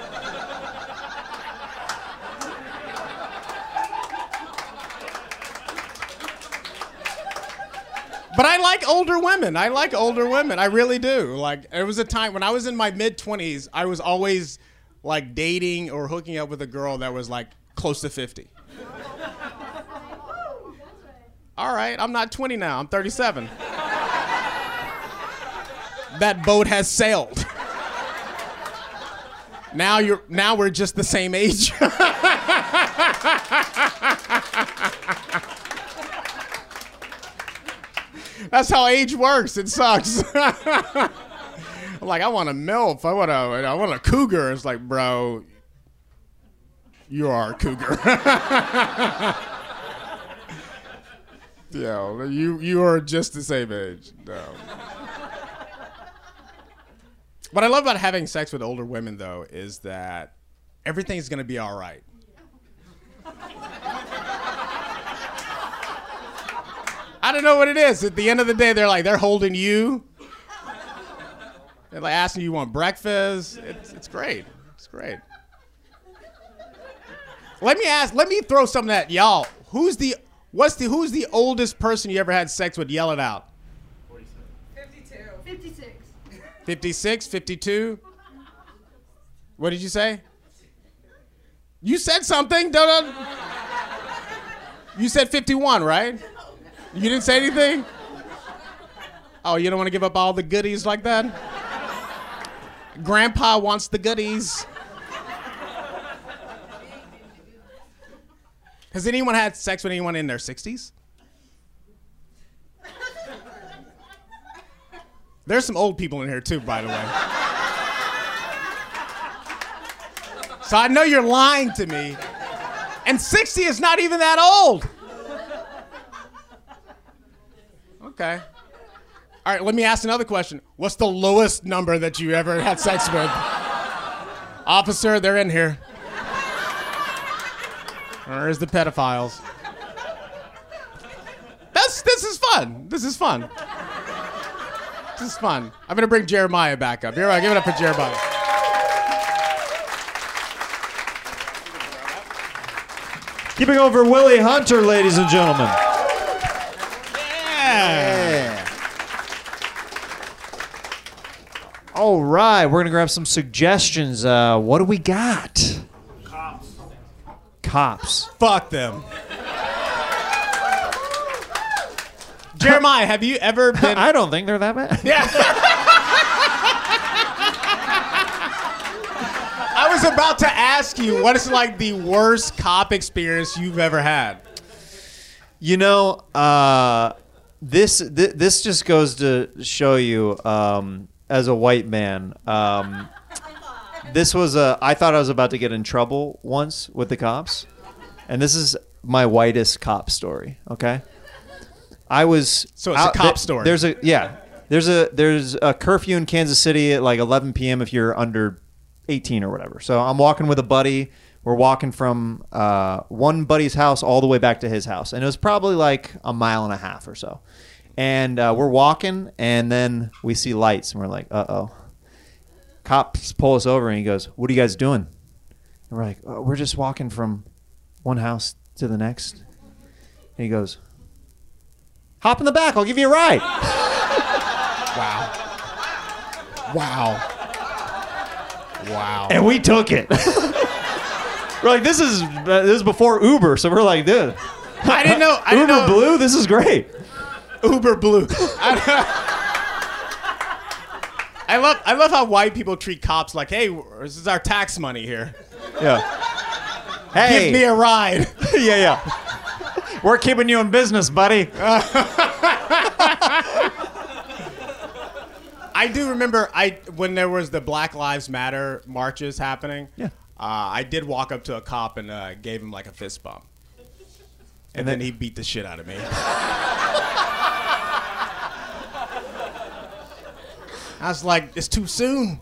But I like older women. I like older women. I really do. Like, there was a time when I was in my mid twenties, I was always like dating or hooking up with a girl that was like close to fifty. All right, I'm not twenty now. I'm thirty-seven. That boat has sailed. Now you're now we're just the same age. That's how age works. It sucks. I'm like, I want a MILF. I want a I want a cougar. It's like, bro, you are a cougar. Yeah, you you are just the same age. No. What I love about having sex with older women, though, is that everything's gonna be all right. I don't know what it is. At the end of the day, they're like they're holding you. They're like asking you want breakfast. It's it's great. It's great. Let me ask. Let me throw something at y'all. Who's the What's the Who's the oldest person you ever had sex with? Yell it out. fifty-two. fifty-six. fifty-six, fifty-two. What did you say? You said something. Don't, don't. You said fifty-one, right? You didn't say anything? Oh, you don't want to give up all the goodies like that? Grandpa wants the goodies. Has anyone had sex with anyone in their sixties? There's some old people in here too, by the way. So I know you're lying to me. And sixty is not even that old. Okay. All right, let me ask another question. What's the lowest number that you ever had sex with? Officer, they're in here. Where's the pedophiles? That's this is fun. This is fun. This is fun. I'm gonna bring Jeremiah back up. Here, give it up for Jeremiah. Keeping over Willie Hunter, ladies and gentlemen. Yeah. All right, we're gonna grab some suggestions. Uh, what do we got? Cops. Cops. Fuck them. Jeremiah, have you ever been? I don't think they're that bad. Yeah. I was about to ask you, what is like the worst cop experience you've ever had? You know, uh, this th- this just goes to show you, um, as a white man, um, this was a. I thought I was about to get in trouble once with the cops, and this is my whitest cop story. Okay, I was. So it's out, a cop th- story. There's a yeah. There's a there's a curfew in Kansas City at like eleven p.m. if you're under eighteen or whatever. So I'm walking with a buddy. We're walking from uh, one buddy's house all the way back to his house. And it was probably like a mile and a half or so. And uh, we're walking, and then we see lights, and we're like, uh-oh. Cops pull us over, and he goes, what are you guys doing? And we're like, oh, we're just walking from one house to the next. And he goes, hop in the back. I'll give you a ride. Wow. Wow. Wow. And we took it. We're like, this is uh, this is before Uber, so we're like, dude. I didn't know. I Uber didn't know. Blue, this is great. Uber Blue. I, I love I love how white people treat cops like, hey, this is our tax money here. Yeah. Hey. Give me a ride. yeah, yeah. We're keeping you in business, buddy. I do remember I when there was the Black Lives Matter marches happening. Yeah. Uh, I did walk up to a cop and uh, gave him like a fist bump. And then he beat the shit out of me. I was like, it's too soon.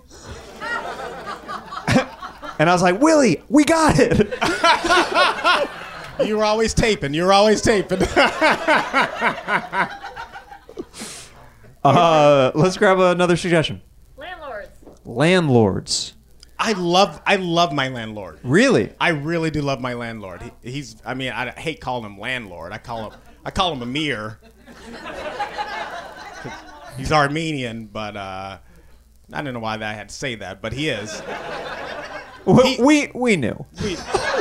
And I was like, Willie, we got it. You were always taping. You were always taping. uh, let's grab another suggestion. Landlords. Landlords. I love I love my landlord. Really? I really do love my landlord. He, he's I mean I hate calling him landlord. I call him I call him Amir. He's Armenian, but uh, I don't know why I had to say that, but he is. We He- we, we knew. We-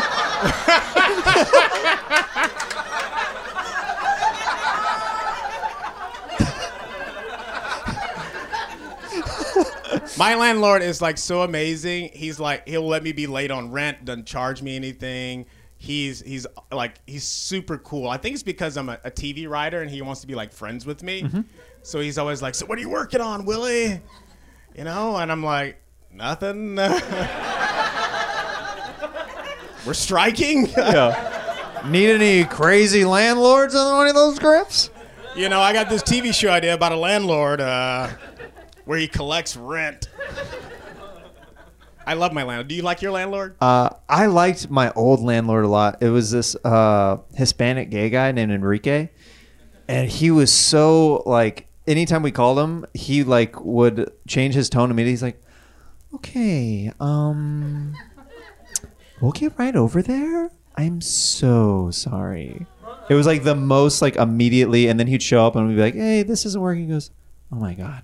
My landlord is like so amazing. He's like he'll let me be late on rent, doesn't charge me anything. He's he's like he's super cool. I think it's because I'm a, a T V writer and he wants to be like friends with me. Mm-hmm. So he's always like, "So what are you working on, Willie?" You know, and I'm like, "Nothing." We're striking. Yeah. Need any crazy landlords on one of those scripts? You know, I got this T V show idea about a landlord uh, where he collects rent. I love my landlord. Do you like your landlord? Uh, I liked my old landlord a lot. It was this uh, Hispanic gay guy named Enrique, and he was so like. Anytime we called him, he like would change his tone immediately. He's like, "Okay, um, we'll get right over there. I'm so sorry." It was like the most like immediately, and then he'd show up and we'd be like, "Hey, this isn't working." He goes, "Oh my god."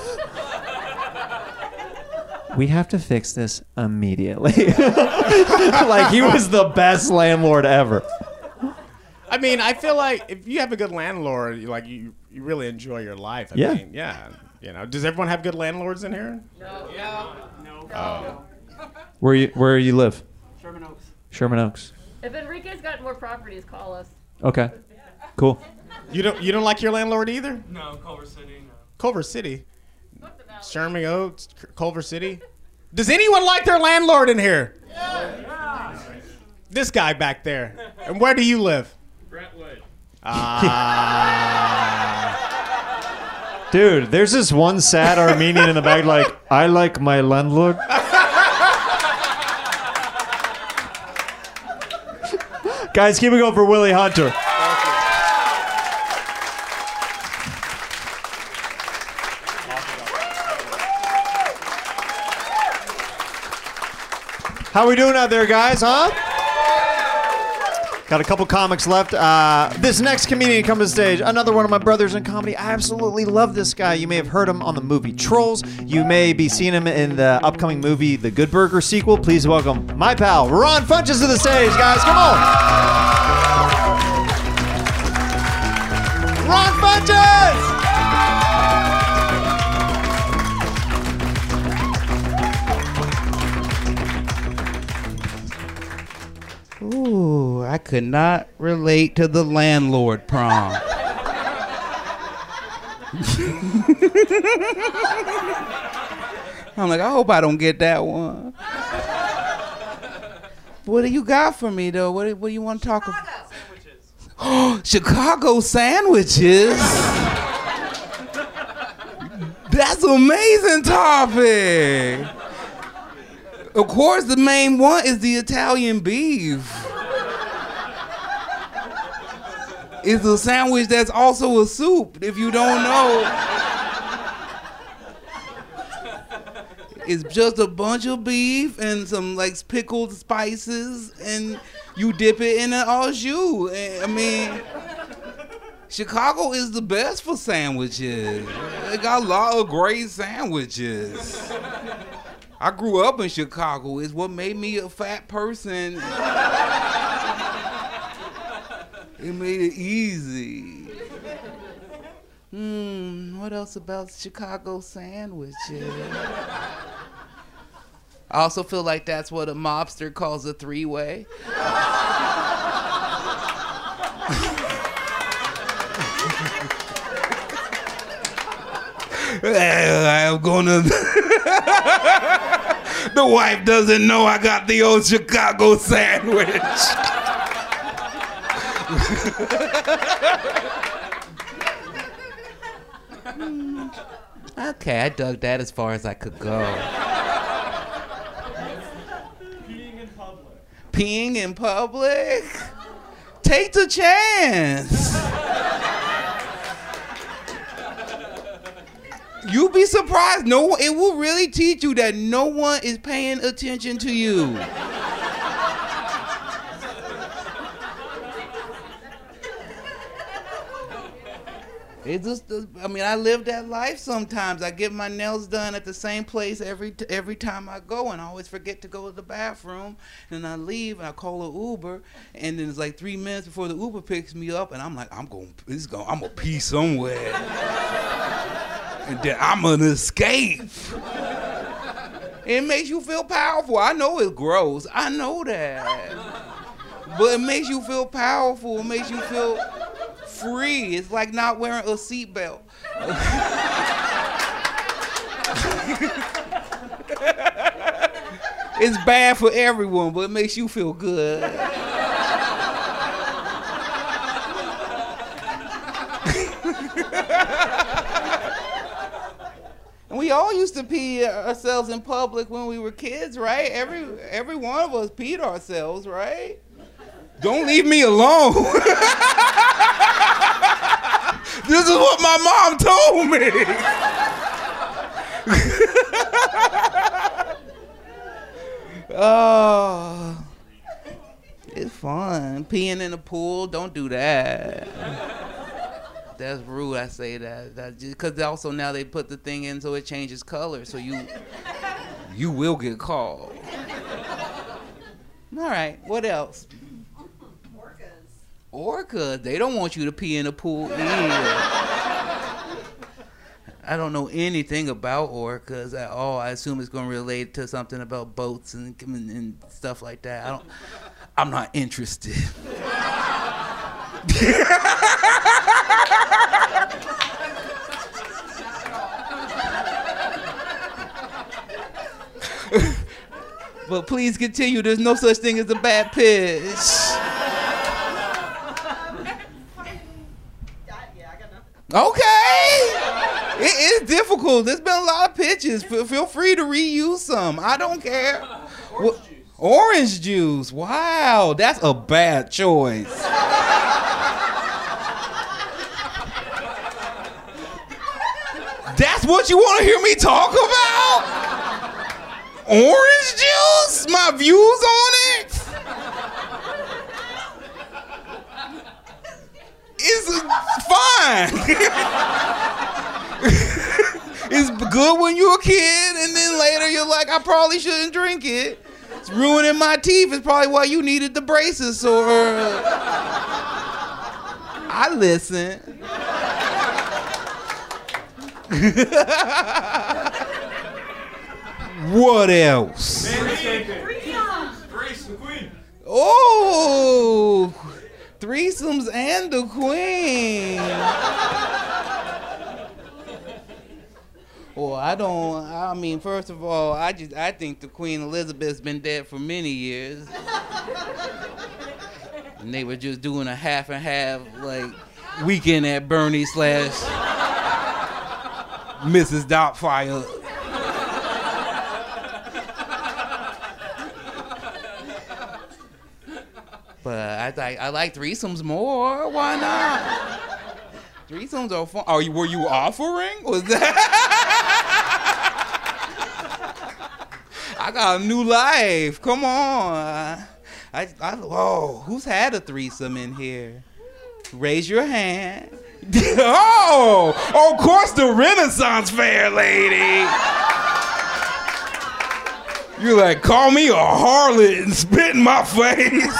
We have to fix this immediately. Like he was the best landlord ever. I mean, I feel like if you have a good landlord, you like you, you really enjoy your life. I Yeah. mean, yeah. You know, does everyone have good landlords in here? No. Yeah. No. Oh. Where you where you live? Sherman Oaks. Sherman Oaks. If Enrique's got more properties, call us. Okay. Cool. You don't you don't like your landlord either? No, Culver City, no. Culver City. Sherman Oaks, C- Culver City. Does anyone like their landlord in here? Yeah. This guy back there. And where do you live? Brentwood. Ah. Dude, there's this one sad Armenian in the back like, I like my landlord. Guys, keep it going for Willie Hunter. How we doing out there, guys, huh? Got a couple comics left. Uh, this next comedian come to the stage, another one of my brothers in comedy. I absolutely love this guy. You may have heard him on the movie Trolls. You may be seeing him in the upcoming movie The Good Burger sequel. Please welcome my pal, Ron Funches, to the stage, guys. Come on. Ron Funches! Ooh, I could not relate to the landlord prom. I'm like, I hope I don't get that one. What do you got for me, though? What do, what do you want to talk about? Oh, Chicago sandwiches. That's an amazing topic. Of course, the main one is the Italian beef. It's a sandwich that's also a soup, if you don't know. It's just a bunch of beef and some like pickled spices, and you dip it in an au jus. I mean, Chicago is the best for sandwiches. They got a lot of great sandwiches. I grew up in Chicago. It's what made me a fat person. It made it easy. Hmm, what else about Chicago sandwiches? I also feel like that's what a mobster calls a three-way. I'm gonna... The wife doesn't know I got the old Chicago sandwich. Okay, I dug that as far as I could go. Peeing in public. Peeing in public? Take the chance. You'll be surprised. No, it will really teach you that no one is paying attention to you. It's just, I mean, I live that life sometimes. I get my nails done at the same place every t- every time I go, and I always forget to go to the bathroom. And I leave, and I call an Uber, and then it's like three minutes before the Uber picks me up, and I'm like, I'm going, this going, I'm gonna pee somewhere, and then I'm gonna escape. It makes you feel powerful. I know it's gross. I know that, but it makes you feel powerful. It makes you feel free. It's like not wearing a seatbelt. It's bad for everyone, but it makes you feel good. And we all used to pee ourselves in public when we were kids, right? Every every one of us peed ourselves, right? Don't leave me alone. This is what my mom told me. Oh, it's fun. Peeing in the pool, don't do that. That's rude, I say that. that Because also now they put the thing in so it changes color, so you you will get called. All right, what else? Orcas, they don't want you to pee in the pool either. I don't know anything about orcas at all. I assume it's going to relate to something about boats and, and stuff like that. I don't. I'm not interested. But please continue. There's no such thing as a bad pitch. Okay. It is difficult. There's been a lot of pitches. F- feel free to reuse some. I don't care. Orange, juice. Orange juice. Wow, that's a bad choice. That's what you want to hear me talk about? Orange juice? My views on it? It's fine. It's good when you're a kid, and then later you're like, I probably shouldn't drink it. It's ruining my teeth. It's probably why you needed the braces. Or uh, I listen. What else? Oh, threesomes and the queen. Well, I don't, I mean, first of all, I just, I think the Queen Elizabeth's been dead for many years. And they were just doing a half and half, like, Weekend at Bernie slash Missus Doubtfire. But I like I like threesomes more. Why not? Threesomes are fun. Are you were you offering? Was that? I got a new life. Come on. I, I oh, who's had a threesome in here? Raise your hand. Oh, of course the Renaissance Fair lady. You're like, call me a harlot and spit in my face.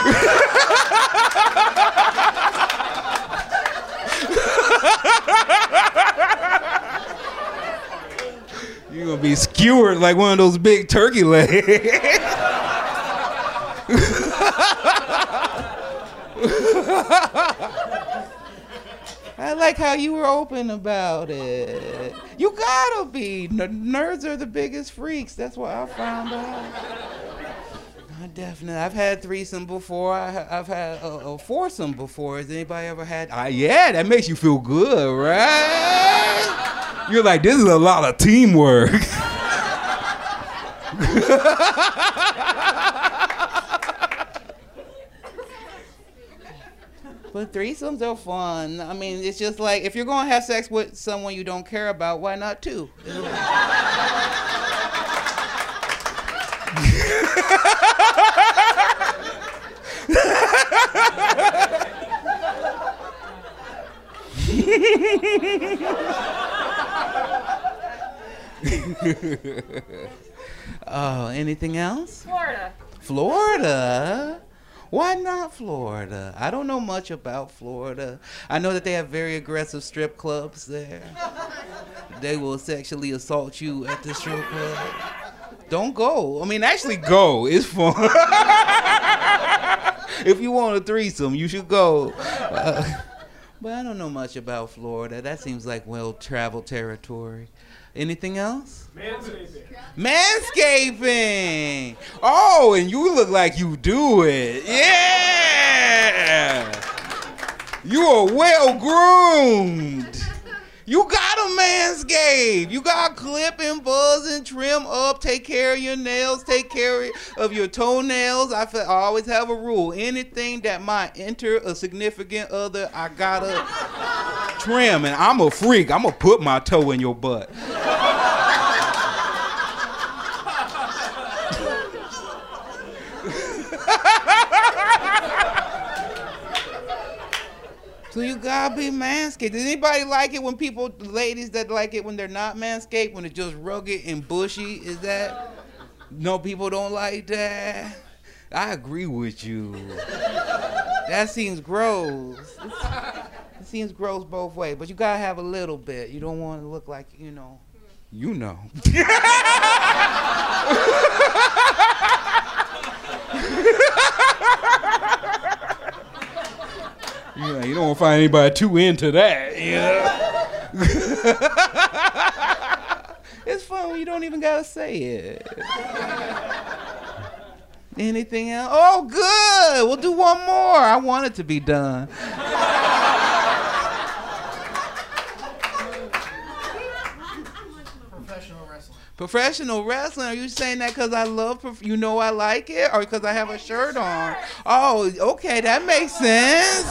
You're gonna be skewered like one of those big turkey legs. I like how you were open about it. You gotta be. N- nerds are the biggest freaks. That's what I found out. I definitely. I've had threesome before. I, ha- I've had a, a foursome before. Has anybody ever had? Uh, yeah, that makes you feel good, right? You're like, this is a lot of teamwork. But threesomes are fun. I mean, it's just like, if you're going to have sex with someone you don't care about, why not two? Oh, anything else? Florida. Florida? Why not Florida? I don't know much about Florida. I know that they have very aggressive strip clubs there. They will sexually assault you at the strip club. Don't go. I mean, actually go. It's fun. If you want a threesome, you should go. Uh, but I don't know much about Florida. That seems like well-traveled territory. Anything else? Manscaping. Manscaping. Oh, and you look like you do it. Yeah. You are well groomed. You gotta manscape. You gotta clip and buzz and trim up, take care of your nails, take care of your toenails. I, feel, I always have a rule. Anything that might enter a significant other, I gotta trim. And I'm a freak. I'm gonna put my toe in your butt. So you gotta be manscaped. Does anybody like it when people, ladies that like it when they're not manscaped, when it's just rugged and bushy? Is that, no, people don't like that? I agree with you. That seems gross. It seems gross both ways, but you gotta have a little bit. You don't want to look like, you know, you know. Yeah, you don't want to find anybody too into that, you know? It's fun when you don't even gotta say it. Anything else? Oh, good. We'll do one more. I want it to be done. Professional wrestling. Professional wrestling? Are you saying that because I love, prof- you know I like it? Or because I have a shirt on? Oh, okay, that makes sense.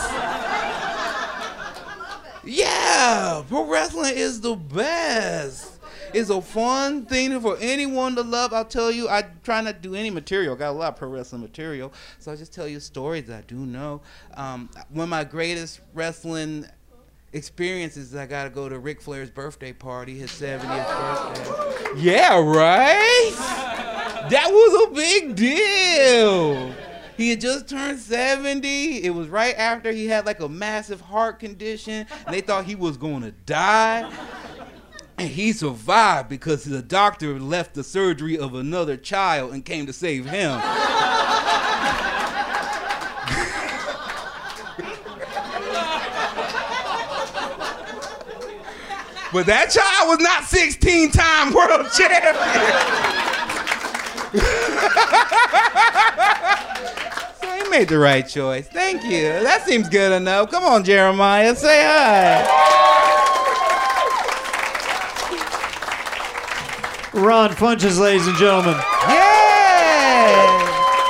Yeah, pro wrestling is the best. It's a fun thing for anyone to love. I'll tell you, I try not to do any material. Got a lot of pro wrestling material. So I'll just tell you stories that I do know. Um, one of my greatest wrestling experiences is I got to go to Ric Flair's birthday party, his seventieth birthday. Yeah, right? That was a big deal. He had just turned seventy. It was right after he had like a massive heart condition, and they thought he was going to die. And he survived because the doctor left the surgery of another child and came to save him. But that child was not sixteen-time world champion. So he made the right choice. Thank you. That seems good enough. Come on, Jeremiah, say hi. Ron Funches, ladies and gentlemen. Yeah.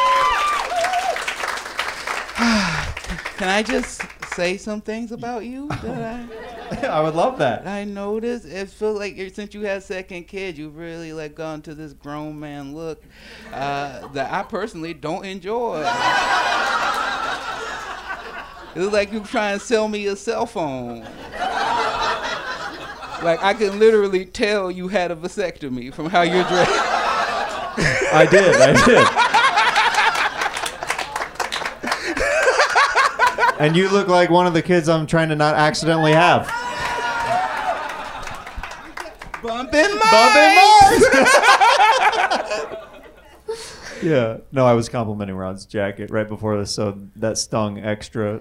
Can I just say some things about you that I, I would love that. I noticed? It feels like you're, since you had second kid, you've really like gone to this grown man look uh, that I personally don't enjoy. It looks like you're trying to sell me a cell phone. Like, I can literally tell you had a vasectomy from how you're dressed. I did, I did. And you look like one of the kids I'm trying to not accidentally have. Bumping Mars! Bumping Mars! Yeah. No, I was complimenting Ron's jacket right before this, so that stung extra.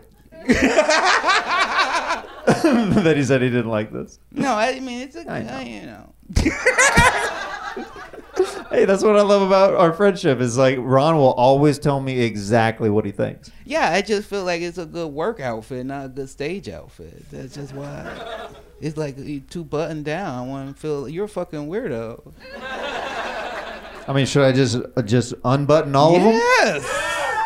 That he said he didn't like this. No, I mean, it's a, I know. uh, you know. Hey, that's what I love about our friendship is like Ron will always tell me exactly what he thinks. Yeah, I just feel like it's a good work outfit, not a good stage outfit. That's just why. It's like you too buttoned down. I want to feel you're a fucking weirdo. I mean, should I just uh, just unbutton all of them? Yes.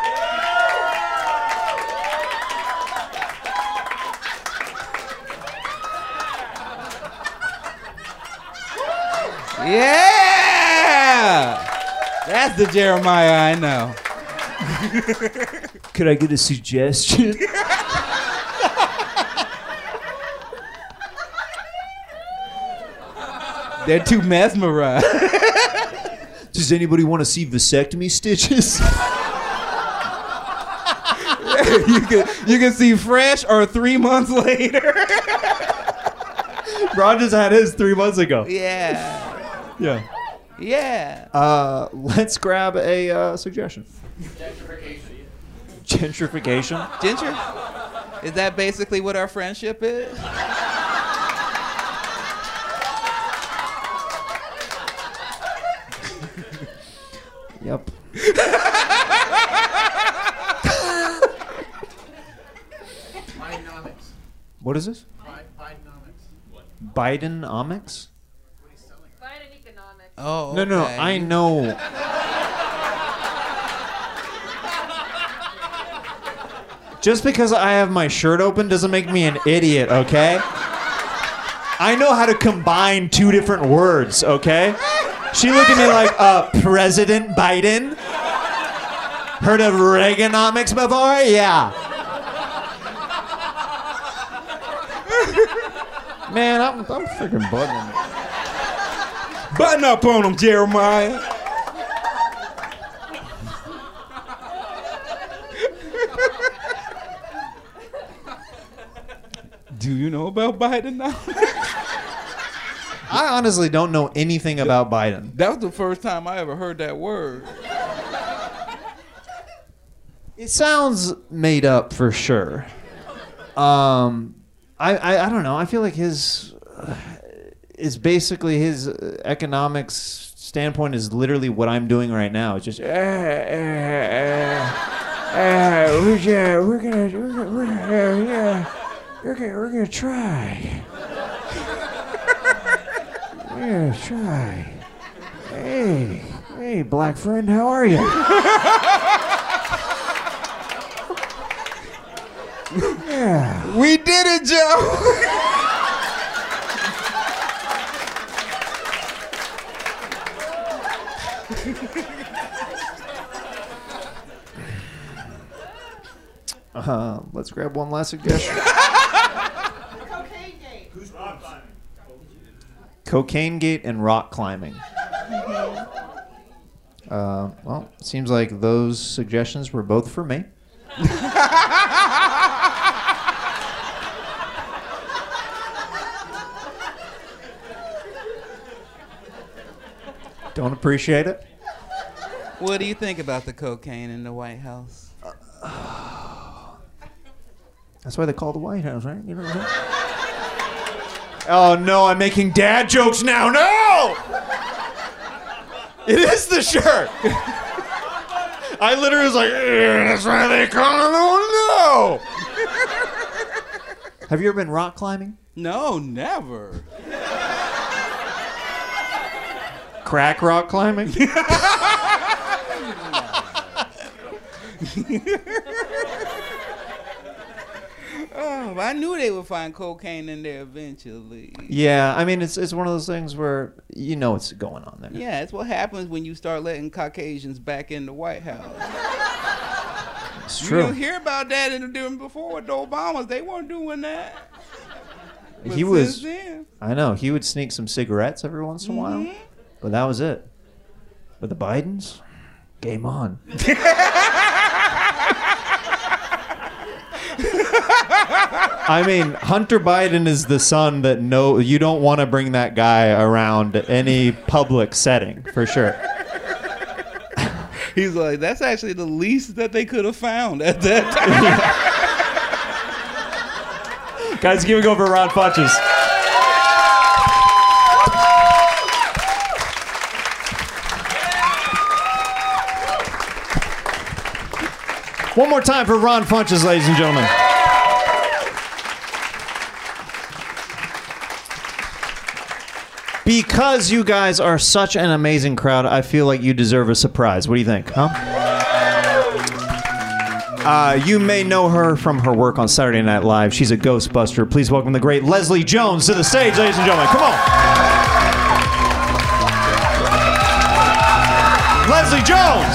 Yeah. That's the Jeremiah I know. Could I get a suggestion? They're too mesmerized. Does anybody want to see vasectomy stitches? you can you can see fresh or three months later. Ron just had his three months ago. Yeah. Yeah. Yeah. Uh, let's grab a uh, suggestion. Gentrification. Gentrification? Ginger? Is that basically what our friendship is? Yep. Bidenomics. What is this? Bi- Bidenomics. What? Bidenomics? Biden economics. Oh, No, no, okay. I know. Just because I have my shirt open doesn't make me an idiot, okay? I know how to combine two different words, okay? She looked at me like, uh, President Biden? Heard of Reaganomics before? Yeah. Man, I'm, I'm freaking buttoning. Button up on him, Jeremiah. Do you know about Biden now? I honestly don't know anything about Biden. That was the first time I ever heard that word. It sounds made up for sure. Um, I, I I don't know. I feel like his uh, is basically his uh, economics standpoint is literally what I'm doing right now. It's just uh, uh, uh, uh, we're, uh, we're gonna we're gonna we're gonna, uh, yeah, we're gonna we're gonna try. Yeah, try. Hey, hey, black friend, how are you? Yeah. We did it, Joe. Uh, let's grab one last suggestion. Cocaine Gate. Who's rock climbing? Cocaine Gate and rock climbing. Uh, well, it seems like those suggestions were both for me. Don't appreciate it. What do you think about the cocaine in the White House? That's why they call it the White House, right? You know what I'm saying? Oh no, I'm making dad jokes now. No! It is the shirt. I literally was like, "Yeah, that's why they call it. Oh no!" Have you ever been rock climbing? No, never. Crack rock climbing? Oh, I knew they would find cocaine in there eventually. Yeah, I mean, it's it's one of those things where you know what's going on there. Yeah, it's what happens when you start letting Caucasians back in the White House. It's You true. don't hear about that in the doing before with the Obamas. They weren't doing that. But He was, since then, I know, he would sneak some cigarettes every once in a while, Mhm. but that was it. But the Bidens, game on. I mean, Hunter Biden is the son that no, you don't want to bring that guy around any public setting, for sure. he's like, that's actually the least that they could have found at that time. Guys, give it go for Ron Funches. One more time for Ron Funches, ladies and gentlemen. Because you guys are such an amazing crowd, I feel like you deserve a surprise. What do you think, huh? Uh, you may know her from her work on Saturday Night Live. She's a Ghostbuster. Please welcome the great Leslie Jones to the stage, ladies and gentlemen. Come on. Leslie Jones.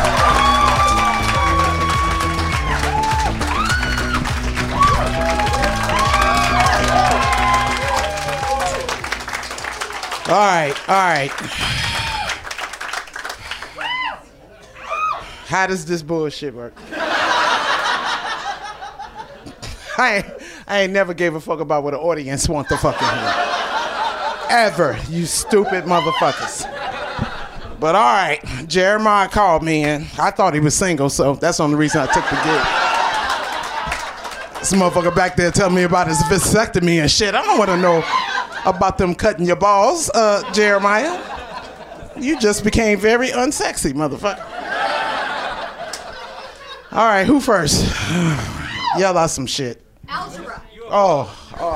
All right, all right. How does this bullshit work? I ain't, I ain't never gave a fuck about what the audience want to fucking hear. Ever, you stupid motherfuckers. But all right, Jeremiah called me and I thought he was single, so that's the only reason I took the gig. This motherfucker back there telling me about his vasectomy and shit. I don't want to know about them cutting your balls, uh, Jeremiah. You just became very unsexy, motherfucker. All right, who first? Yell out some shit. Algebra. Oh, oh.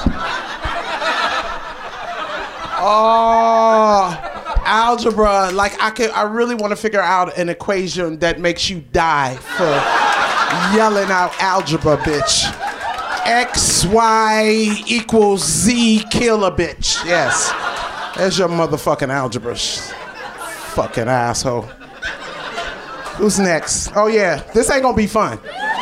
Oh, algebra. Like I could, I really want to figure out an equation that makes you die for yelling out algebra, bitch. X, Y equals Z, kill a bitch. Yes. There's your motherfucking algebra. Fucking asshole. Who's next? Oh yeah, this ain't gonna be fun.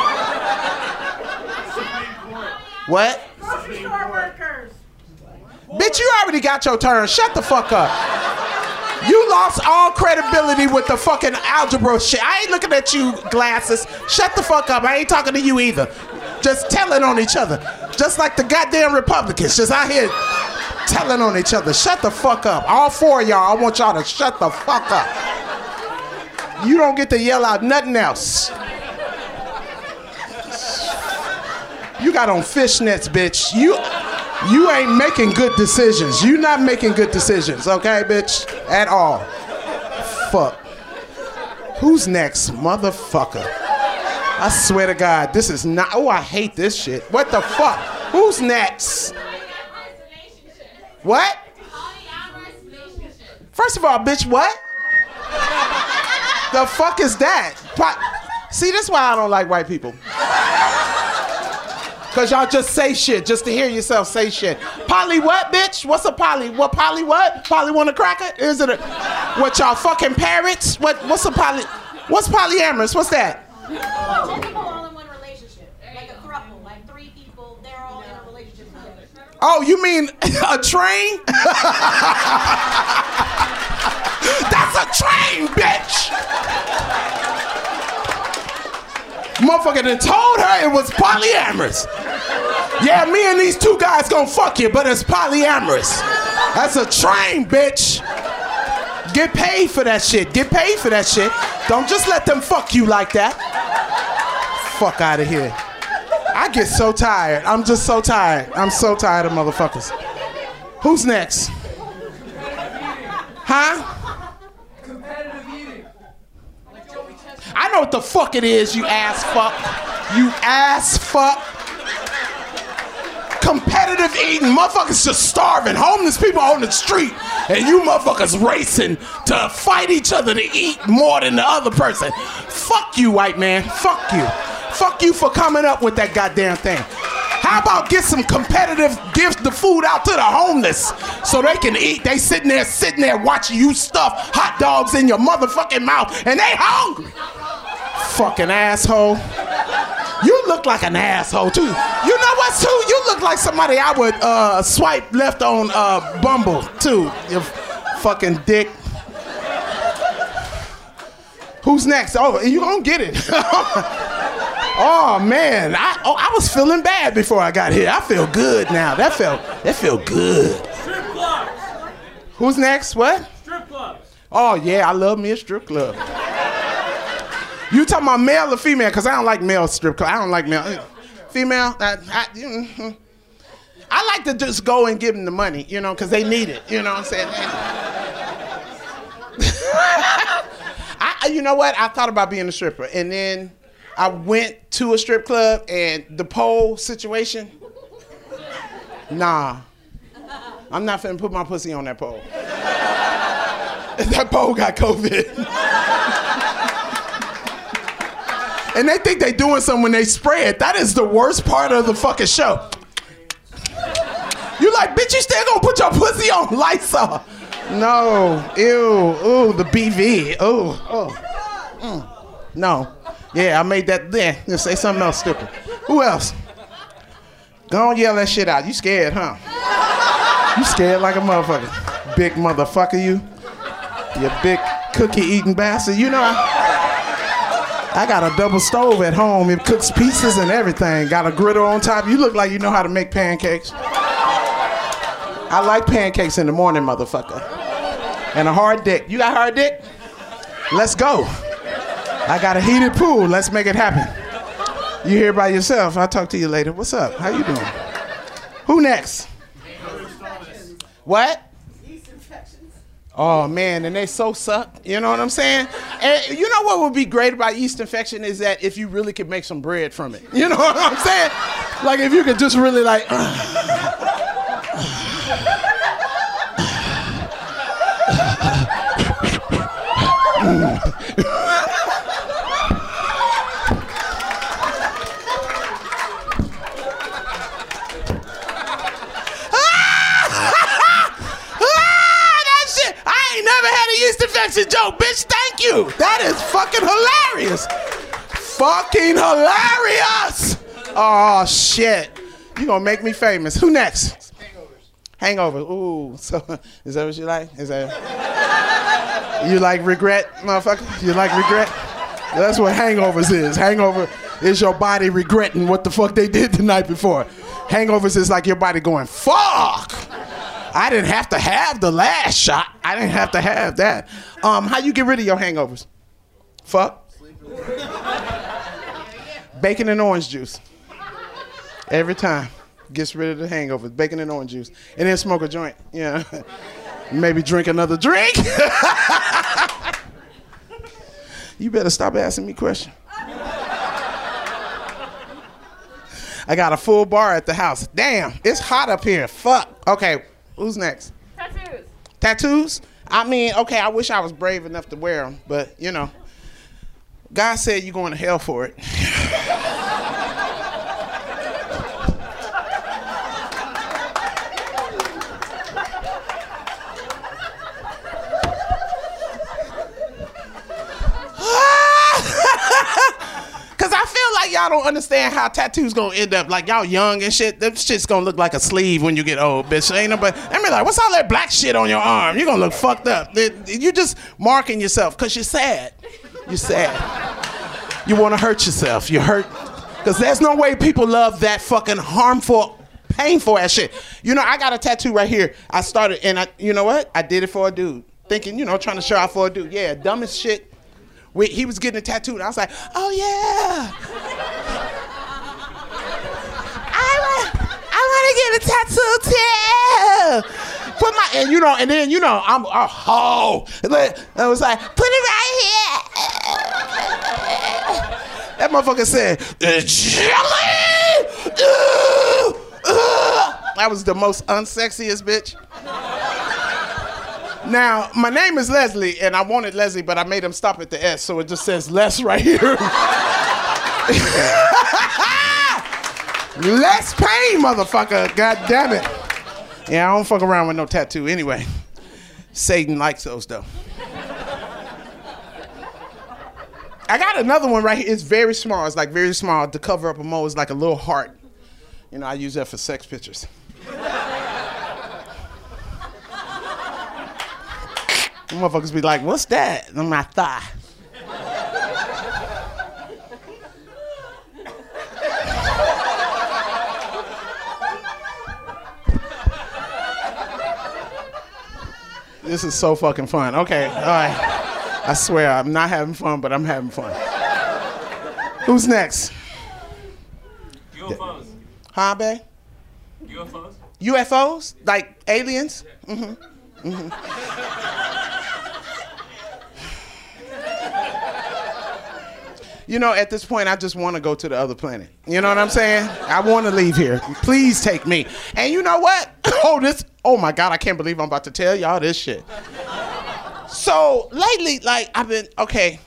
What? Grocery store workers. Bitch, you already got your turn. Shut the fuck up. You lost all credibility with the fucking algebra shit. I ain't looking at you, glasses. Shut the fuck up. I ain't talking to you either. Just telling on each other. Just like the goddamn Republicans. Just out here telling on each other. Shut the fuck up. All four of y'all, I want y'all to shut the fuck up. You don't get to yell out nothing else. You got on fishnets, bitch. You you ain't making good decisions. You not making good decisions, okay, bitch? At all. Fuck. Who's next, motherfucker? I swear to God, this is not. Oh, I hate this shit. What the fuck? Who's next? What? First of all, bitch, what? The fuck is that? Po- See, this is why I don't like white people. Cause y'all just say shit just to hear yourself say shit. Polly what, bitch? What's a poly? What poly what? Polly want a cracker? Is it a, what y'all fucking parrots? What? What's a poly? What's polyamorous? What's that? Two people all in one relationship, like a throuple, like three people, they're all in a relationship together. Oh, you mean a train? That's a train, bitch! Motherfucker done told her it was polyamorous. Yeah, me and these two guys gonna fuck you, but it's polyamorous. That's a train, bitch. Get paid for that shit. Get paid for that shit. Don't just let them fuck you like that. Fuck out of here. I get so tired. I'm just so tired. I'm so tired of motherfuckers. Who's next? Huh? Competitive eating. I know what the fuck it is, you ass fuck. You ass fuck. Competitive eating. Motherfuckers just starving. Homeless people on the street. And you motherfuckers racing to fight each other to eat more than the other person. Fuck you, white man. Fuck you. Fuck you for coming up with that goddamn thing. How about get some competitive, give the food out to the homeless so they can eat. They sitting there, sitting there watching you stuff hot dogs in your motherfucking mouth and they hungry. Fucking asshole. You look like an asshole too. You know what, too? You look like somebody I would uh, swipe left on uh, Bumble too. You fucking dick. Who's next? Oh, you gonna get it. Oh man, I oh, I was feeling bad before I got here. I feel good now. That felt that felt good. Strip clubs. Who's next? What? Strip clubs. Oh yeah, I love me a strip club. You talking about male or female? Because I don't like male strip club. I don't like male. Female? I, I, mm, I like to just go and give them the money, you know, because they need it. You know what I'm saying? I, you know what? I thought about being a stripper, and then I went to a strip club and the pole situation, nah. I'm not finna put my pussy on that pole. That pole got COVID. And they think they doing something when they spray it. That is the worst part of the fucking show. You like, bitch, you still gonna put your pussy on Lysol? No, ew, ooh, the B V, ooh, oh, mm. No. Yeah, I made that there. Yeah, say something else stupid. Who else? Go on, yell that shit out. You scared, huh? You scared like a motherfucker. Big motherfucker, you. You big cookie-eating bastard. You know, I, I got a double stove at home. It cooks pizzas and everything. Got a griddle on top. You look like you know how to make pancakes. I like pancakes in the morning, motherfucker. And a hard dick. You got hard dick? Let's go. I got a heated pool. Let's make it happen. You here by yourself. I'll talk to you later. What's up? How you doing? Who next? What? Oh man, and they so suck. You know what I'm saying? And you know what would be great about yeast infection is that if you really could make some bread from it. You know what I'm saying? Like if you could just really like. Yeast infection joke, bitch, thank you. That is fucking hilarious. Fucking hilarious. Oh, shit. You gonna make me famous. Who next? Hangovers. Hangovers. Ooh, so is that what you like? Is that you like regret, motherfucker? You like regret? That's what hangovers is. Hangover is your body regretting what the fuck they did the night before. Hangovers is like your body going, fuck. I didn't have to have the last shot. I didn't have to have that. Um, how you get rid of your hangovers? Fuck. Bacon and orange juice. Every time. Gets rid of the hangovers. Bacon and orange juice. And then smoke a joint. Yeah. Maybe drink another drink. You better stop asking me questions. I got a full bar at the house. Damn, it's hot up here. Fuck. Okay. Who's next? Tattoos. Tattoos? I mean, okay, I wish I was brave enough to wear them, but, you know, God said you're going to hell for it. Cause I feel like y'all don't understand how tattoos gonna end up. Like y'all young and shit, that shit's gonna look like a sleeve when you get old, bitch. Ain't nobody. I mean, like, what's all that black shit on your arm? You're gonna look fucked up. You're just marking yourself cause you're sad. You're sad. You wanna hurt yourself. You hurt. Cause there's no way people love that fucking harmful, painful ass shit. You know, I got a tattoo right here. I started, and I, you know what? I did it for a dude, thinking, you know, trying to show out for a dude. Yeah, dumbest shit. We, he was getting a tattoo, and I was like, oh yeah. I want, I want to get a tattoo too. Put my, and you know, and then, you know, I'm, oh, oh. I was like, put it right here. That motherfucker said, jelly. Ooh, ooh. That was the most unsexiest bitch. Now, my name is Leslie, and I wanted Leslie, but I made him stop at the S, so it just says Les right here. Less pain, motherfucker. God damn it. Yeah, I don't fuck around with no tattoo anyway. Satan likes those, though. I got another one right here. It's very small. It's like very small. To cover up a mole, it's like a little heart. You know, I use that for sex pictures. Motherfuckers be like, what's that? On my thigh. This is so fucking fun. Okay, all right. I swear, I'm not having fun, but I'm having fun. Who's next? U F Os. Huh, babe? U F Os? U F Os? Like aliens? Mm-hmm. Mm-hmm. you know, at this point, I just want to go to the other planet. You know what I'm saying? I want to leave here. Please take me. And you know what? Oh, this, oh my God, I can't believe I'm about to tell y'all this shit. So lately, like, I've been, okay.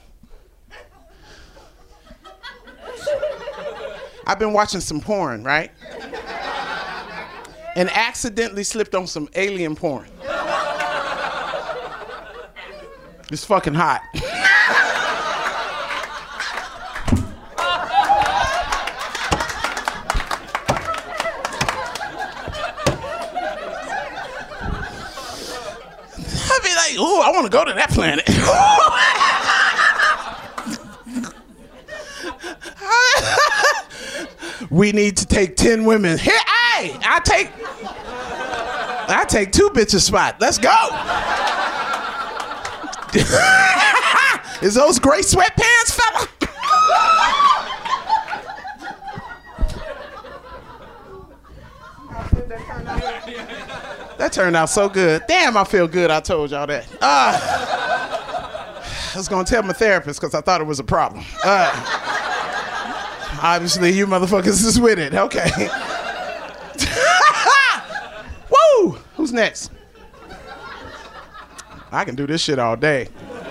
I've been watching some porn, right? And accidentally slipped on some alien porn. It's fucking hot. I'd be like, ooh, I want to go to that planet. We need to take ten women. Here, hey, I take, I take two bitches spot. Let's go. Is those gray sweatpants, fella? That turned out so good. Damn, I feel good I told y'all that. Uh, I was gonna tell my therapist because I thought it was a problem. Uh, obviously, you motherfuckers is with it. Okay. Woo! Who's next? I can do this shit all day.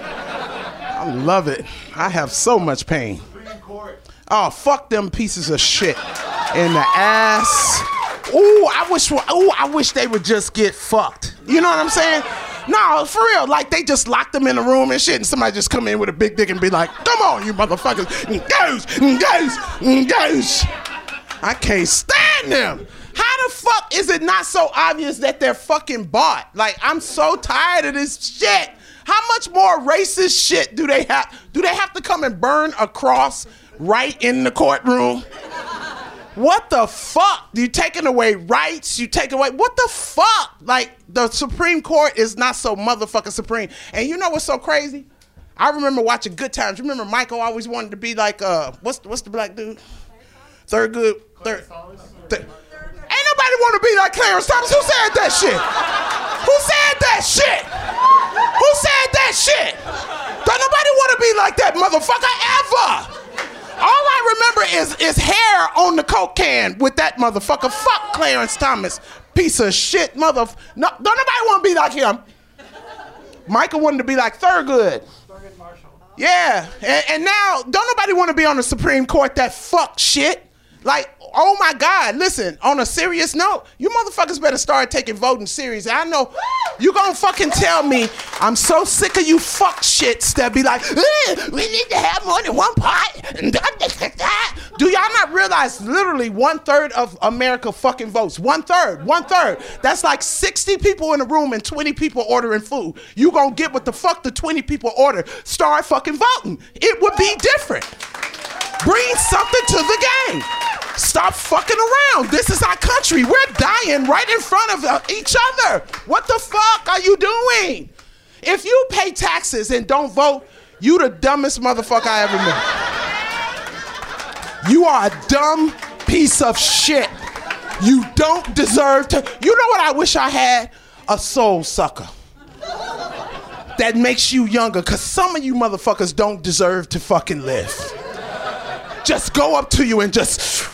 I love it. I have so much pain. Oh, fuck them pieces of shit in the ass. Ooh, I wish. Ooh, I wish they would just get fucked. You know what I'm saying? No, for real. Like they just lock them in a room and shit, and somebody just come in with a big dick and be like, "Come on, you motherfuckers, goes, goes, goes." I can't stand them. How the fuck is it not so obvious that they're fucking bought? Like I'm so tired of this shit. How much more racist shit do they have? Do they have to come and burn a cross right in the courtroom? What the fuck? You taking away rights? You take away, what the fuck? Like, the Supreme Court is not so motherfucking supreme. And you know what's so crazy? I remember watching Good Times. Remember Michael always wanted to be like, uh, what's what's the black dude? Third good, third. third. Ain't nobody want to be like Clarence Thomas. Who said that shit? Who said that shit? Who said that shit? Don't nobody want to be like that motherfucker ever. All I remember is, is hair on the Coke can with that motherfucker. Fuck Clarence Thomas. Piece of shit mother. No, don't nobody want to be like him. Michael wanted to be like Thurgood. Thurgood Marshall. Yeah. And, and now, don't nobody want to be on the Supreme Court that fuck shit. Like, oh my God, listen, on a serious note, you motherfuckers better start taking voting serious. I know you gonna fucking tell me I'm so sick of you fuck shits that be like, eh, we need to have more than one party. Do y'all not realize literally one third of America fucking votes? One third, one third. That's like sixty people in a room and twenty people ordering food. You gonna get what the fuck the twenty people order. Start fucking voting. It would be different. Bring something to the game. Stop fucking around. This is our country. We're dying right in front of uh, each other. What the fuck are you doing? If you pay taxes and don't vote, you the dumbest motherfucker I ever met. You are a dumb piece of shit. You don't deserve to. You know what I wish I had? A soul sucker. That makes you younger, because some of you motherfuckers don't deserve to fucking live. Just go up to you and just,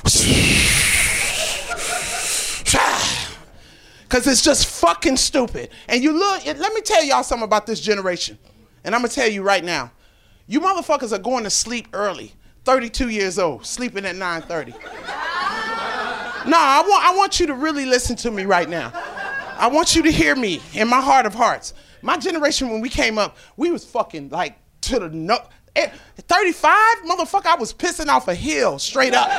because it's just fucking stupid. And you look, let me tell y'all something about this generation. And I'm gonna tell you right now, you motherfuckers are going to sleep early, thirty-two years old, sleeping at nine thirty. No, I want, I want you to really listen to me right now. I want you to hear me in my heart of hearts. My generation, when we came up, we was fucking like to the no. thirty-five, motherfucker, I was pissing off a hill straight up.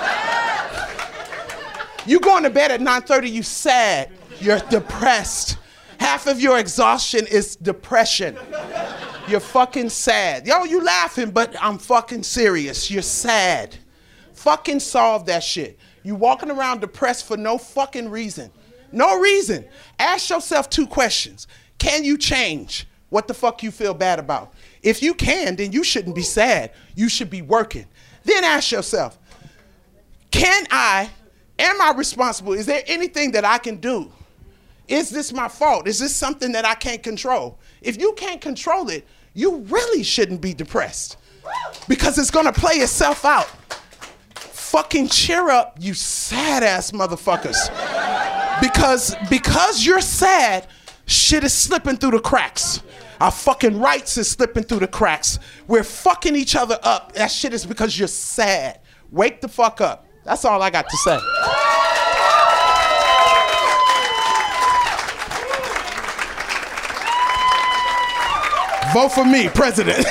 You going to bed at nine thirty, you sad, you're depressed. Half of your exhaustion is depression. You're fucking sad. Yo, you laughing, but I'm fucking serious. You're sad. Fucking solve that shit. You walking around depressed for no fucking reason. No reason. Ask yourself two questions. Can you change what the fuck you feel bad about? If you can, then you shouldn't be sad. You should be working. Then ask yourself, can I, am I responsible? Is there anything that I can do? Is this my fault? Is this something that I can't control? If you can't control it, you really shouldn't be depressed. because it's gonna play itself out. Fucking cheer up, you sad ass motherfuckers. Because because you're sad, shit is slipping through the cracks. Our fucking rights is slipping through the cracks. We're fucking each other up. That shit is because you're sad. Wake the fuck up. That's all I got to say. Vote for me, president.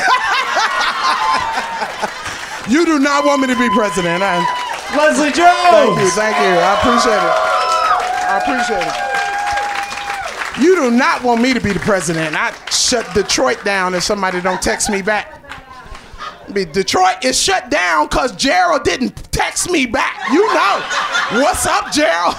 You do not want me to be president. I, Leslie Jones. Thank you, thank you. I appreciate it. I appreciate it. You do not want me to be the president. I shut Detroit down if somebody don't text me back. I mean, Detroit is shut down because Gerald didn't text me back. You know. What's up, Gerald?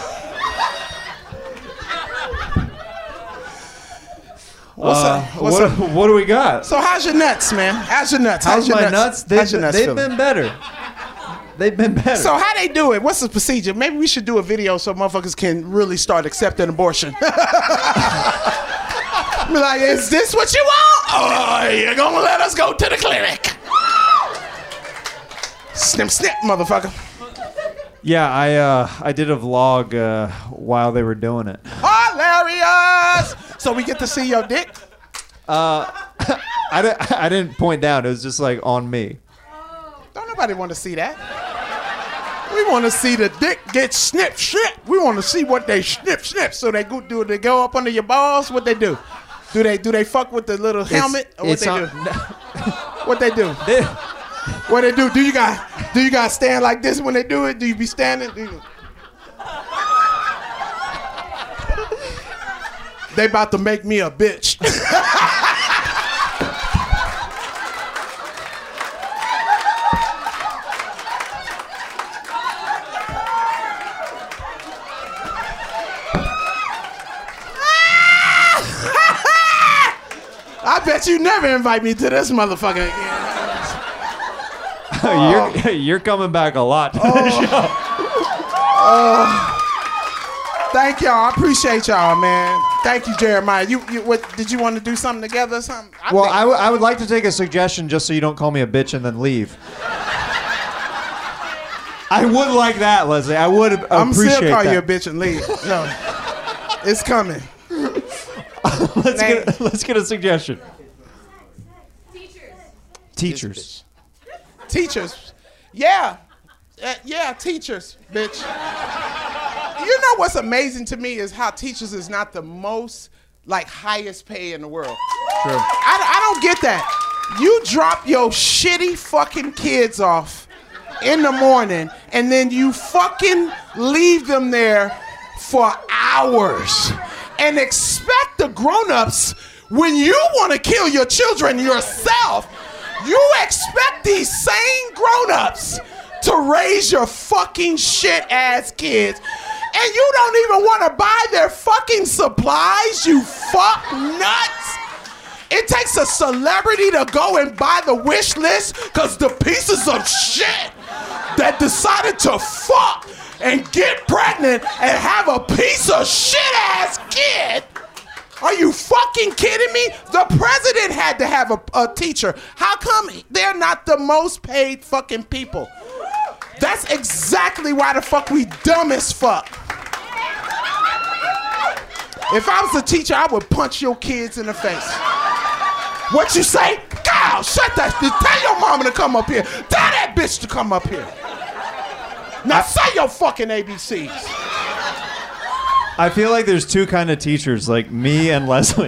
What's Uh, up? What's what, up? what do we got? So how's your nuts, man? How's your nuts? How's your my nuts? They've, How's your nuts they've feeling? been better. They've been better. So how they do it? What's the procedure? Maybe we should do a video so motherfuckers can really start accepting abortion. Be like, is this what you want? Oh, you're gonna let us go to the clinic. Snip, snip, motherfucker. Yeah, I uh, I did a vlog uh, while they were doing it. Hilarious! So we get to see your dick? Uh, I, di- I didn't point down. It was just like on me. Don't nobody want to see that. We want to see the dick get snip, snip. We want to see what they snip, snip. So they go do they go up under your balls? What they do? Do they do they fuck with the little helmet? Or what it's they on- do? What they do? They- What they do? Do you got do you got to stand like this when they do it? Do you be standing? Do you... They about to make me a bitch. I bet you never invite me to this motherfucker again. you're you're coming back a lot to the show. Oh. Thank y'all. I appreciate y'all, man. Thank you, Jeremiah. You, you what? Did you want to do something together or something? I Well, think- I, w- I would like to take a suggestion just so you don't call me a bitch and then leave. I would like that, Leslie. I would appreciate I'm still call that. you a bitch and leave. No, it's coming. let's get let's get a suggestion. Teachers. Teachers. Teachers. Yeah. Uh, yeah, teachers, bitch. You know what's amazing to me is how teachers is not the most, like, highest pay in the world. True. I, I don't get that. You drop your shitty fucking kids off in the morning and then you fucking leave them there for hours and expect the grown-ups, when you want to kill your children yourself, you expect these same grown-ups to raise your fucking shit-ass kids, and you don't even want to buy their fucking supplies, you fuck nuts. It takes a celebrity to go and buy the wish list because the pieces of shit that decided to fuck and get pregnant and have a piece of shit-ass kid. Are you fucking kidding me? The president had to have a, a teacher. How come they're not the most paid fucking people? That's exactly why the fuck we dumb as fuck. If I was a teacher, I would punch your kids in the face. What you say? Go, shut that. Tell your mama to come up here. Tell that bitch to come up here. Now say your fucking A B Cs. I feel like there's two kind of teachers, like me and Leslie.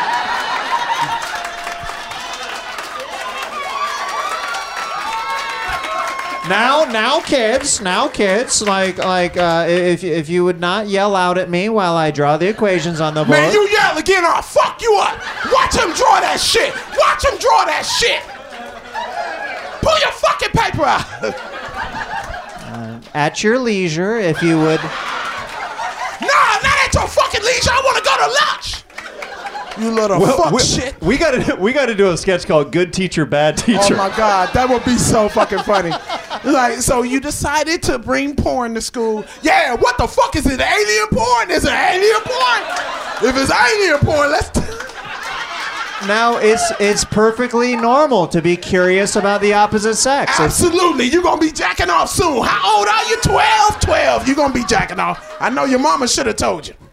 Now, now, kids, now, kids, like, like, uh, if if you would not yell out at me while I draw the equations on the board. Man, you yell again, I'll fuck you up. Watch him draw that shit. Watch him draw that shit. Pull your fucking paper out. uh, at your leisure, if you would. Nah, not at your fucking leisure. I want to go to lunch. You little Well, fuck we, shit. We gotta, we gotta do a sketch called "Good Teacher, Bad Teacher." Oh my God, that would be so fucking funny. Like, so you decided to bring porn to school. Yeah, what the fuck is it? Alien porn? Is it alien porn? If it's alien porn, let's. now it's it's perfectly normal to be curious about the opposite sex. Absolutely. You're going to be jacking off soon. How old are you? twelve? twelve. You're going to be jacking off. I know your mama should have told you.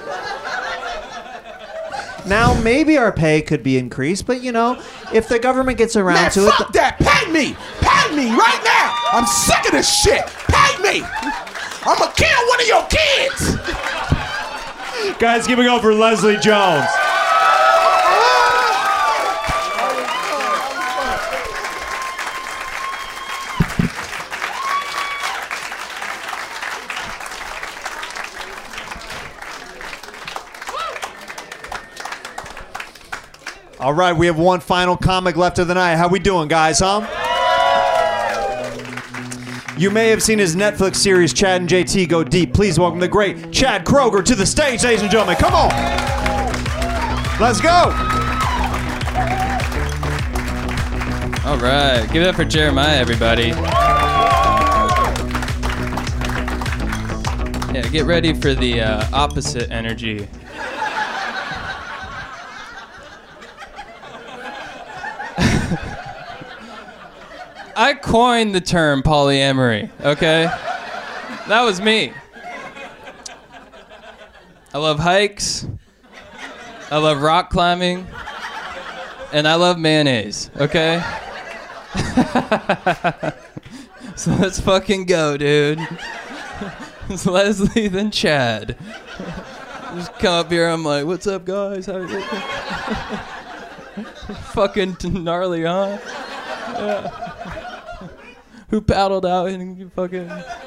Now, maybe our pay could be increased, but, you know, if the government gets around Man, to fuck it... that. Pay me. Pay me right now. I'm sick of this shit. Pay me. I'm going to kill one of your kids. Guys, give it up for Leslie Jones. All right, we have one final comic left of the night. How we doing, guys, huh? You may have seen his Netflix series, Chad and J T Go Deep. Please welcome the great Chad Kroeger to the stage, ladies and gentlemen. Come on. Let's go. All right. Give it up for Jeremiah, everybody. Yeah, get ready for the uh, opposite energy. I coined the term polyamory, okay? That was me. I love hikes. I love rock climbing. And I love mayonnaise, okay? So let's fucking go, dude. It's Leslie, then Chad. Just come up here, I'm like, what's up, guys? How you fucking gnarly, huh? Yeah. Who paddled out and you fucking...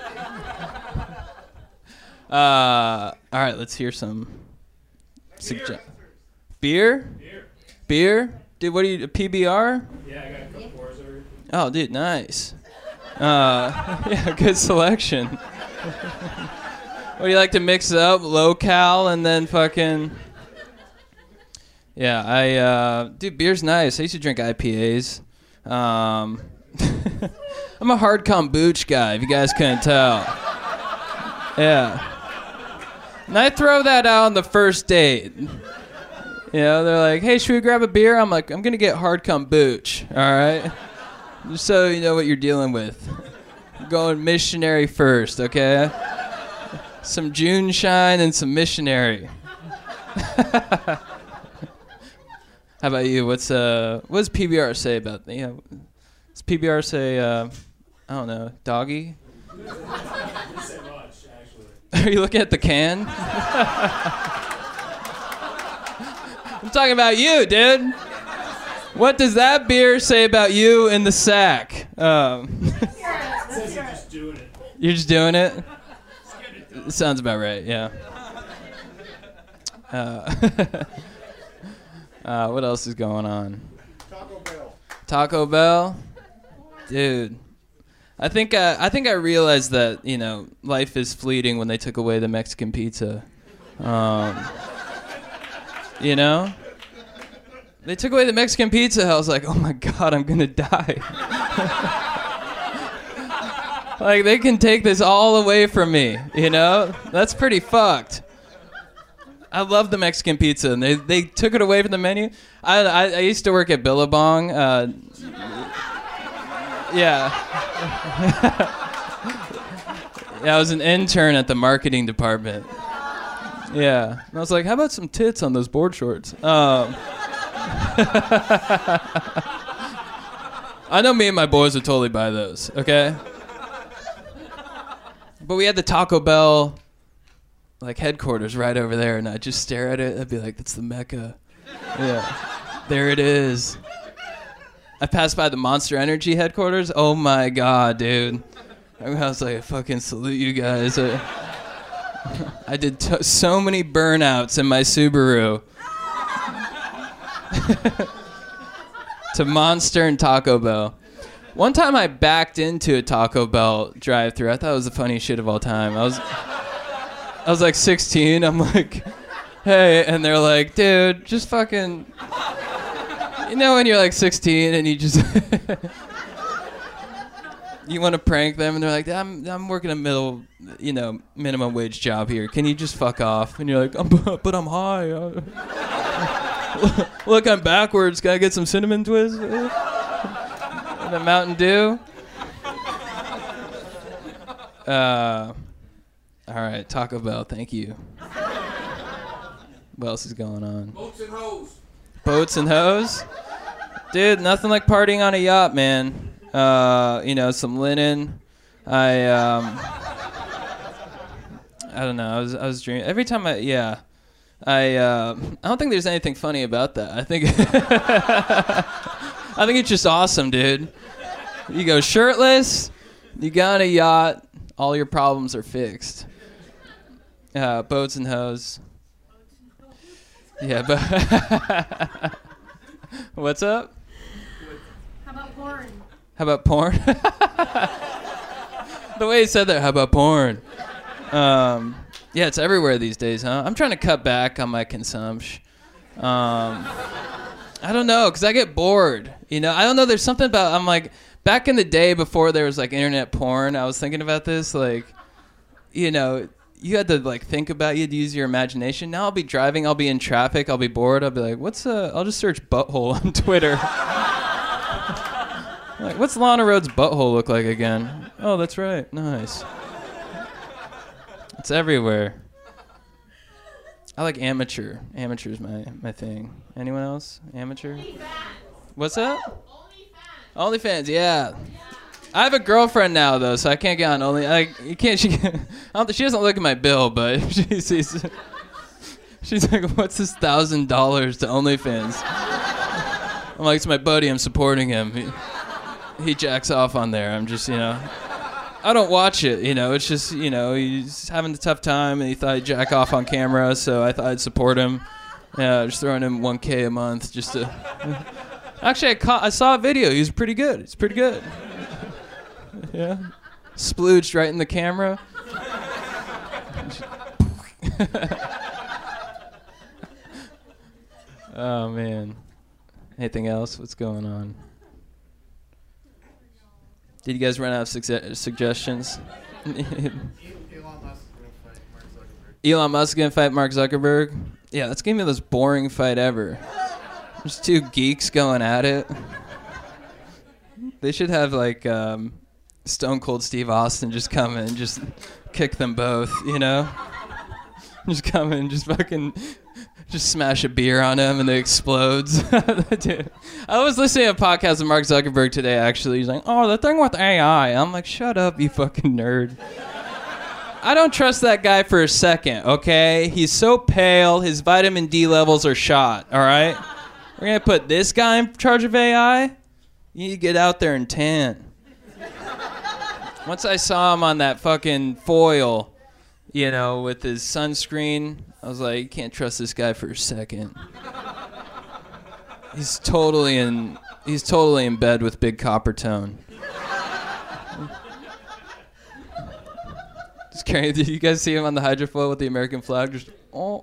Uh, all right, let's hear some... Sugge- Beer? Beer? Beer? Dude, what are you, a P B R? Yeah, I got a couple pours over. Oh, dude, nice. Uh, yeah, good selection. What do you like to mix up? Low-cal and then fucking... Yeah, I, uh... Dude, beer's nice. I used to drink I P As. Um... I'm a hard kombucha guy, if you guys couldn't tell. Yeah. And I throw that out on the first date. You know, they're like, hey, should we grab a beer? I'm like, I'm going to get hard kombucha, all right? Just so you know what you're dealing with. Going missionary first, okay? Some June shine and some missionary. How about you? What's uh, what does P B R say about, you know, does P B R say, uh, I don't know, doggy? Are you looking at the can? I'm talking about you, dude. What does that beer say about you in the sack? Um, You're just doing it? It sounds about right, yeah. Uh, uh, what else is going on? Taco Bell. Taco Bell? Dude. I think I, I think I realized that, you know, life is fleeting when they took away the Mexican pizza. Um, you know? They took away the Mexican pizza. I was like, oh my God, I'm going to die. Like, they can take this all away from me, you know? That's pretty fucked. I love the Mexican pizza, and they, they took it away from the menu. I, I, I used to work at Billabong. Uh, yeah. Yeah, I was an intern at the marketing department. Yeah. And I was like, how about some tits on those board shorts? Um, I know me and my boys would totally buy those, okay? But we had the Taco Bell, like, headquarters right over there, and I'd just stare at it. I'd be like, that's the Mecca. Yeah. There it is. I passed by the Monster Energy headquarters. Oh, my God, dude. I was like, I fucking salute you guys. I, I did t- so many burnouts in my Subaru. To Monster and Taco Bell. One time I backed into a Taco Bell drive-thru. I thought it was the funniest shit of all time. I was I was like sixteen. I'm like, hey, and they're like, dude, just fucking, you know when you're like sixteen and you just you want to prank them, and they're like, I'm I'm working a middle, you know, minimum wage job here. Can you just fuck off? And you're like, I'm, but I'm high. Look, I'm backwards. Can I get some cinnamon twist? And a Mountain Dew. Uh, all right, Taco Bell. Thank you. What else is going on? Boats and hoes. Boats and hoes? Dude, nothing like partying on a yacht, man. Uh, you know, some linen. I um, I don't know. I was I was dreaming every time I yeah. I uh, I don't think there's anything funny about that. I think I think it's just awesome, dude. You go shirtless, you go on a yacht, all your problems are fixed. Uh, boats and hoes. Yeah, but what's up? How about porn? How about porn? The way he said that, how about porn? Um, yeah, it's everywhere these days, huh? I'm trying to cut back on my consumption. Um, I don't know, because I get bored. You know, I don't know, there's something about, I'm like, back in the day before there was like internet porn, I was thinking about this, like, you know, you had to like think about, you had to use your imagination. Now I'll be driving, I'll be in traffic, I'll be bored, I'll be like, what's uh, I'll just search butthole on Twitter. Like, what's Lana Rhoades' butthole look like again? Oh, that's right. Nice. It's everywhere. I like amateur. Amateur's my, my thing. Anyone else? Amateur? What's that? OnlyFans. OnlyFans, yeah. I have a girlfriend now, though, so I can't get on Only. I you can't. She, I don't, she doesn't look at my bill, but she sees. She's like, "What's this thousand dollars to OnlyFans?" I'm like, "It's my buddy. I'm supporting him. He, he jacks off on there. I'm just, you know, I don't watch it. You know, it's just, you know, he's having a tough time, and he thought he'd jack off on camera, so I thought I'd support him. Yeah, just throwing him one K a month just to. Actually, I caught, I saw a video. He was pretty good. It's pretty good. Yeah, splooged right in the camera. Oh man. Anything else? What's going on? Did you guys run out of suge- suggestions? Elon Musk gonna fight Mark Zuckerberg. Yeah, that's gonna be the most boring fight ever. There's two geeks going at it. They should have like um, Stone Cold Steve Austin just come in and just kick them both, you know? Just come in and just fucking just smash a beer on him and it explodes. Dude. I was listening to a podcast with Mark Zuckerberg today, actually. He's like, oh, the thing with A I. I'm like, shut up, you fucking nerd. I don't trust that guy for a second, okay? He's so pale, his vitamin D levels are shot, all right? We're going to put this guy in charge of A I? You need to get out there and tan. Once I saw him on that fucking foil, you know, with his sunscreen, I was like, you can't trust this guy for a second. He's totally in he's totally in bed with Big Coppertone. Just carrying, did you guys see him on the hydrofoil with the American flag? Just oh.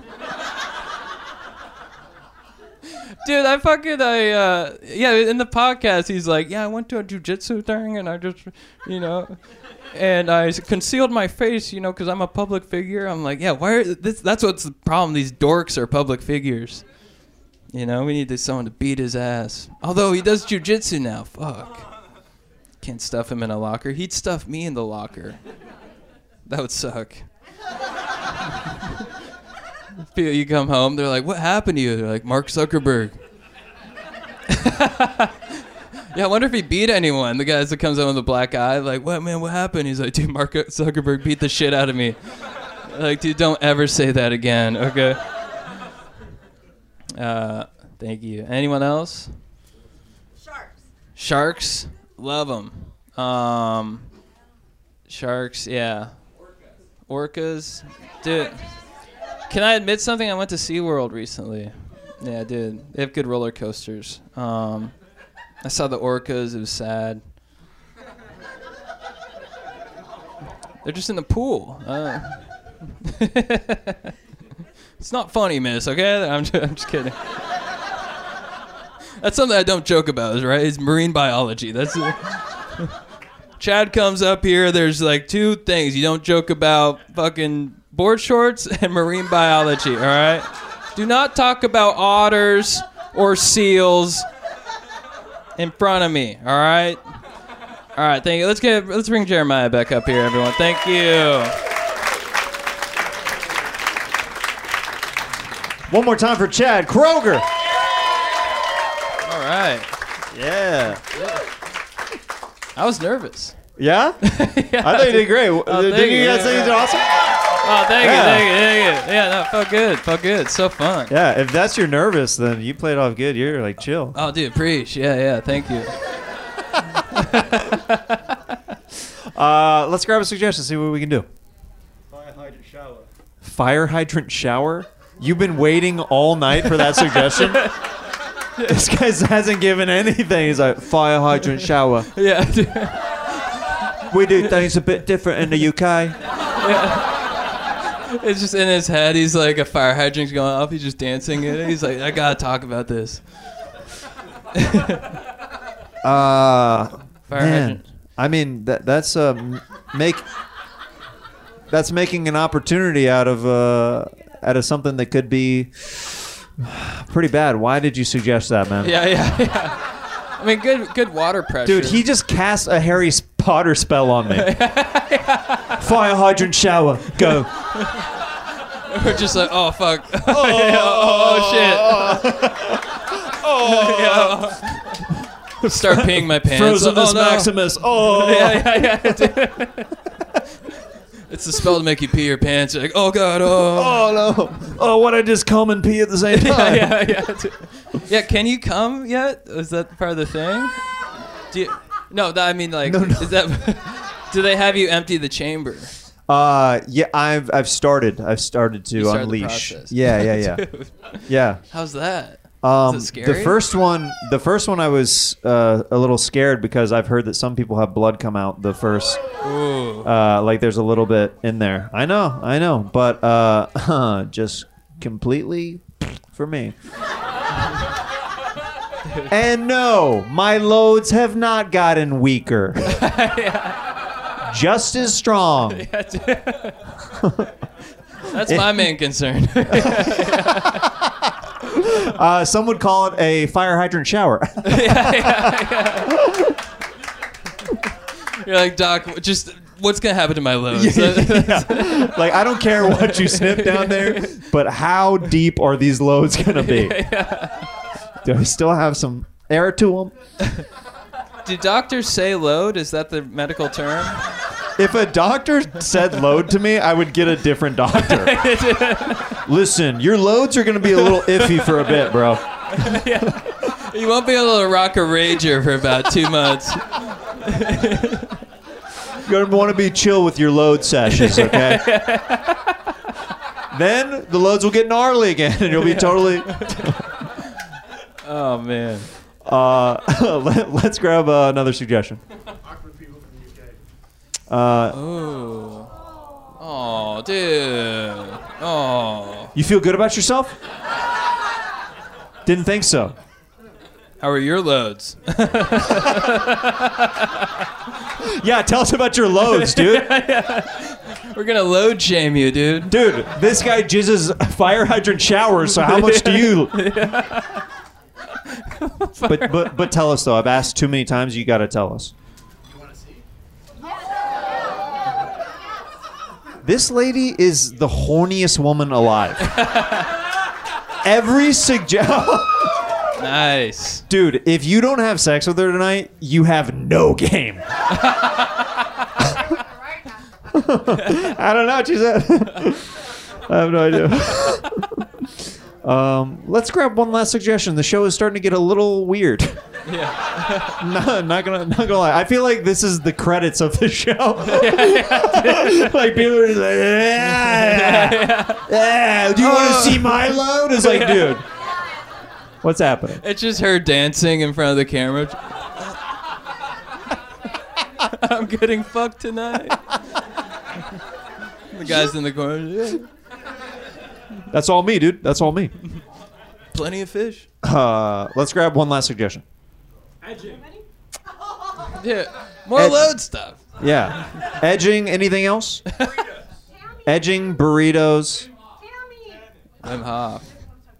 Dude, I fucking, I, uh, yeah, in the podcast, he's like, yeah, I went to a jujitsu thing, and I just, you know, and I concealed my face, you know, because I'm a public figure. I'm like, yeah, why are, this, that's what's the problem. These dorks are public figures. You know, we need someone to beat his ass. Although he does jujitsu now. Fuck. Can't stuff him in a locker. He'd stuff me in the locker. That would suck. You come home, they're like, what happened to you? They're like, Mark Zuckerberg. Yeah, I wonder if he beat anyone. The guy that comes out with a black eye, like, what, man, what happened? He's like, dude, Mark Zuckerberg beat the shit out of me. Like, dude, don't ever say that again, okay? Uh, thank you. Anyone else? Sharks. Sharks? Love them. Um, sharks, yeah. Orcas. Dude. Can I admit something? I went to SeaWorld recently. Yeah, I did. They have good roller coasters. Um, I saw the orcas. It was sad. They're just in the pool. Uh, it's not funny, miss, okay? I'm just, I'm just kidding. That's something I don't joke about, right? It's marine biology. That's it. Chad comes up here. There's like two things. You don't joke about fucking board shorts and marine biology, all right? Do not talk about otters or seals in front of me. All right. All right. Thank you. Let's get. Let's bring Jeremiah back up here, everyone. Thank you. One more time for Chad Kroger. All right. Yeah. I was nervous. Yeah? Yeah, I thought you did great. Oh, Didn't thank you you. guys think you did awesome? Oh, thank Yeah. you, thank you, thank you. Yeah, no, it felt good, felt good. So fun. Yeah, if that's your nervous, then you played off good. You're like chill. Oh, dude, preach. Yeah, yeah, thank you. Uh, let's grab a suggestion, see what we can do. Fire hydrant shower. Fire hydrant shower? You've been waiting all night for that suggestion? This guy hasn't given anything. He's like, fire hydrant shower. Yeah. dude. We do things a bit different in the U K. Yeah. It's just in his head. He's like, a fire hydrant's going off. He's just dancing in it. He's like, I gotta talk about this. Uh, Fire man. hydrant. I mean, that that's uh, m- make that's making an opportunity out of uh, out of something that could be pretty bad. Why did you suggest that, man? Yeah, yeah, yeah. I mean, good, good water pressure. Dude, he just cast a Harry Potter spell on me. Fire hydrant shower, go. We're just like, oh fuck. oh, oh, oh, shit. Oh. Yeah. Start peeing my pants. Frozenus oh, no. Maximus. Oh. Yeah, yeah, yeah. dude. It's the spell to make you pee your pants. You're like, oh god, oh. Oh no. Oh, what I just come and pee at the same time. yeah, yeah, yeah. dude. Yeah, can you come yet? Is that part of the thing? Do you, no, that, I mean, like, No, no. is that? Do they have you empty the chamber? Uh, yeah, I've I've started. I've started to You started the unleash. process. Yeah, yeah, yeah. Dude. Yeah. How's that? Um, Is it scary? the first one, the first one, I was uh, a little scared because I've heard that some people have blood come out the first. Ooh. Uh, like there's a little bit in there. I know, I know, but uh, just completely for me. And no, my loads have not gotten weaker. Just as strong. Yeah, dude. That's my main concern. Uh, some would call it a fire hydrant shower. yeah, yeah, yeah. You're like, Doc, just what's gonna happen to my loads? Yeah, yeah. Like, I don't care what you snip down there, but how deep are these loads gonna be? Yeah, yeah. Do I still have some air to them? Do doctors say load? Is that the medical term? If a doctor said load to me, I would get a different doctor. Listen, your loads are going to be a little iffy for a bit, bro. Yeah. You won't be able to rock a Rager for about two months. You're going to want to be chill with your load sessions, okay? Then the loads will get gnarly again, and you'll be totally... Oh, man. Uh, let, let's grab uh, another suggestion. Uh, oh. Oh, dude. Oh. You feel good about yourself? Didn't think so. How are your loads? Yeah, tell us about your loads, dude. Yeah, yeah. We're gonna load shame you, dude. Dude, this guy jizzes fire hydrant showers, so how much do you... But, but, but tell us, though. I've asked too many times. You got to tell us. This lady is the horniest woman alive. Every suggestion... Nice. Dude, if you don't have sex with her tonight, you have no game. I don't know what you said. I have no idea. um, let's grab one last suggestion. The show is starting to get a little weird. Yeah. no, not gonna, not gonna lie. I feel like this is the credits of the show. Like people are just like, yeah, yeah, yeah. Do you want to see my load? It's like, dude, what's happening? It's just her dancing in front of the camera. I'm getting fucked tonight. The guys in the corner. Yeah. That's all me, dude. That's all me. Plenty of fish. Uh, let's grab one last suggestion. Edging. Yeah. More Ed- load stuff. Yeah. Edging. Anything else? Edging, burritos. Wim Hof.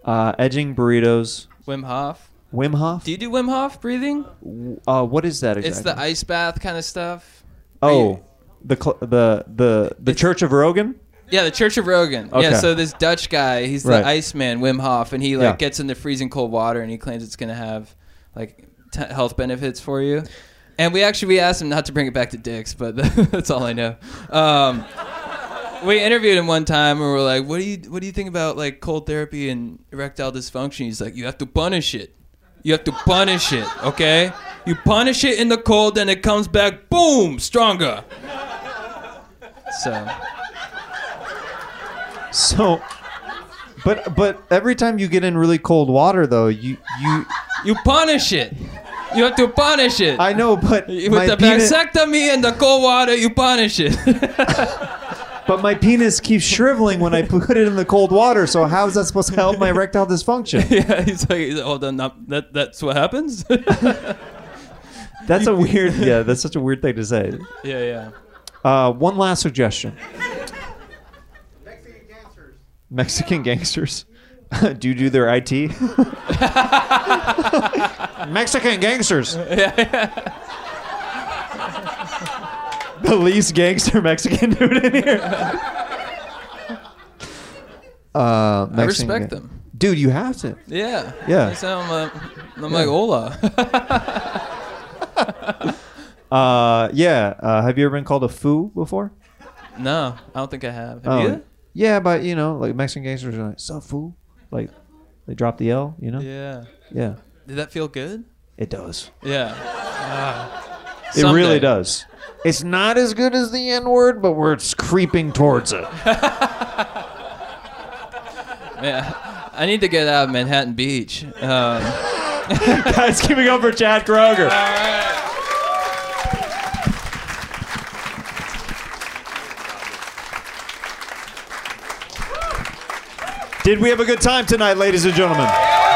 Uh, edging burritos. Wim Hof. Wim Hof? Do you do Wim Hof breathing? Uh, what is that exactly? It's the ice bath kind of stuff. Oh, the cl- the the the Church of Rogan. Yeah, the Church of Rogan. Okay. Yeah, so this Dutch guy, he's the Right. Iceman, Wim Hof, and he like Yeah. gets in the freezing cold water, and he claims it's gonna have like t- health benefits for you. And we actually we asked him not to bring it back to dicks, but that's all I know. Um, we interviewed him one time, and we we're like, "What do you what do you think about like cold therapy and erectile dysfunction?" He's like, "You have to punish it. You have to punish it. Okay, you punish it in the cold, and it comes back, boom, stronger." So. So, but but every time you get in really cold water, though, you you you punish it. You have to punish it. I know, but with my the penis, vasectomy and the cold water, you punish it. but my penis keeps shriveling when I put it in the cold water. So how is that supposed to help my erectile dysfunction? Yeah, he's like, he's like, hold on, not, that that's what happens. That's a weird. Yeah, that's such a weird thing to say. Yeah, yeah. Uh, one last suggestion. Mexican gangsters. Do you do their I T? Mexican gangsters. The least gangster Mexican dude in here. Uh, I respect Mexican- them. Dude, you have to. Yeah. Yeah. I sound, uh, I'm like, hola. uh, yeah. Uh, have you ever been called a foo before? No, I don't think I have. Have Oh, you? yeah, but you know, like Mexican gangsters are like, "Sup, fool?" Like they drop the L, you know? Yeah. Yeah. Did that feel good? It does. Yeah. Ah. It Someday. really does. It's not as good as the N word, but we're it's creeping towards it. Yeah. I need to get out of Manhattan Beach. Um, Guys, keep it up for Chad Kroeger. Did we have a good time tonight, ladies and gentlemen?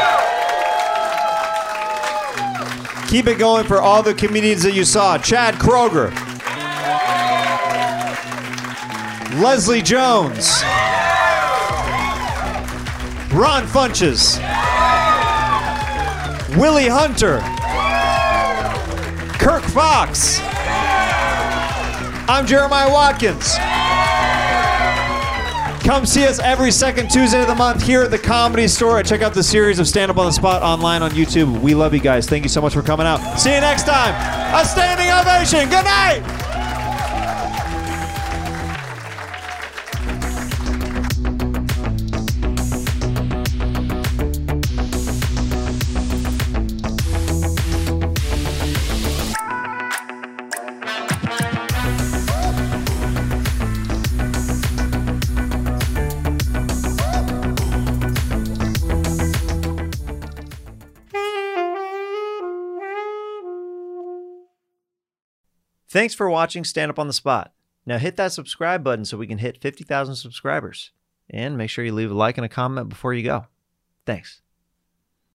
Keep it going for all the comedians that you saw. Chad Kroeger. Leslie Jones. Ron Funches. Willie Hunter. Kirk Fox. I'm Jeremiah Watkins. Come see us every second Tuesday of the month here at the Comedy Store. Check out the series of Stand Up on the Spot online on YouTube. We love you guys. Thank you so much for coming out. See you next time. A standing ovation. Good night. Thanks for watching Stand Up on the Spot. Now hit that subscribe button so we can hit fifty thousand subscribers. And make sure you leave a like and a comment before you go. Thanks.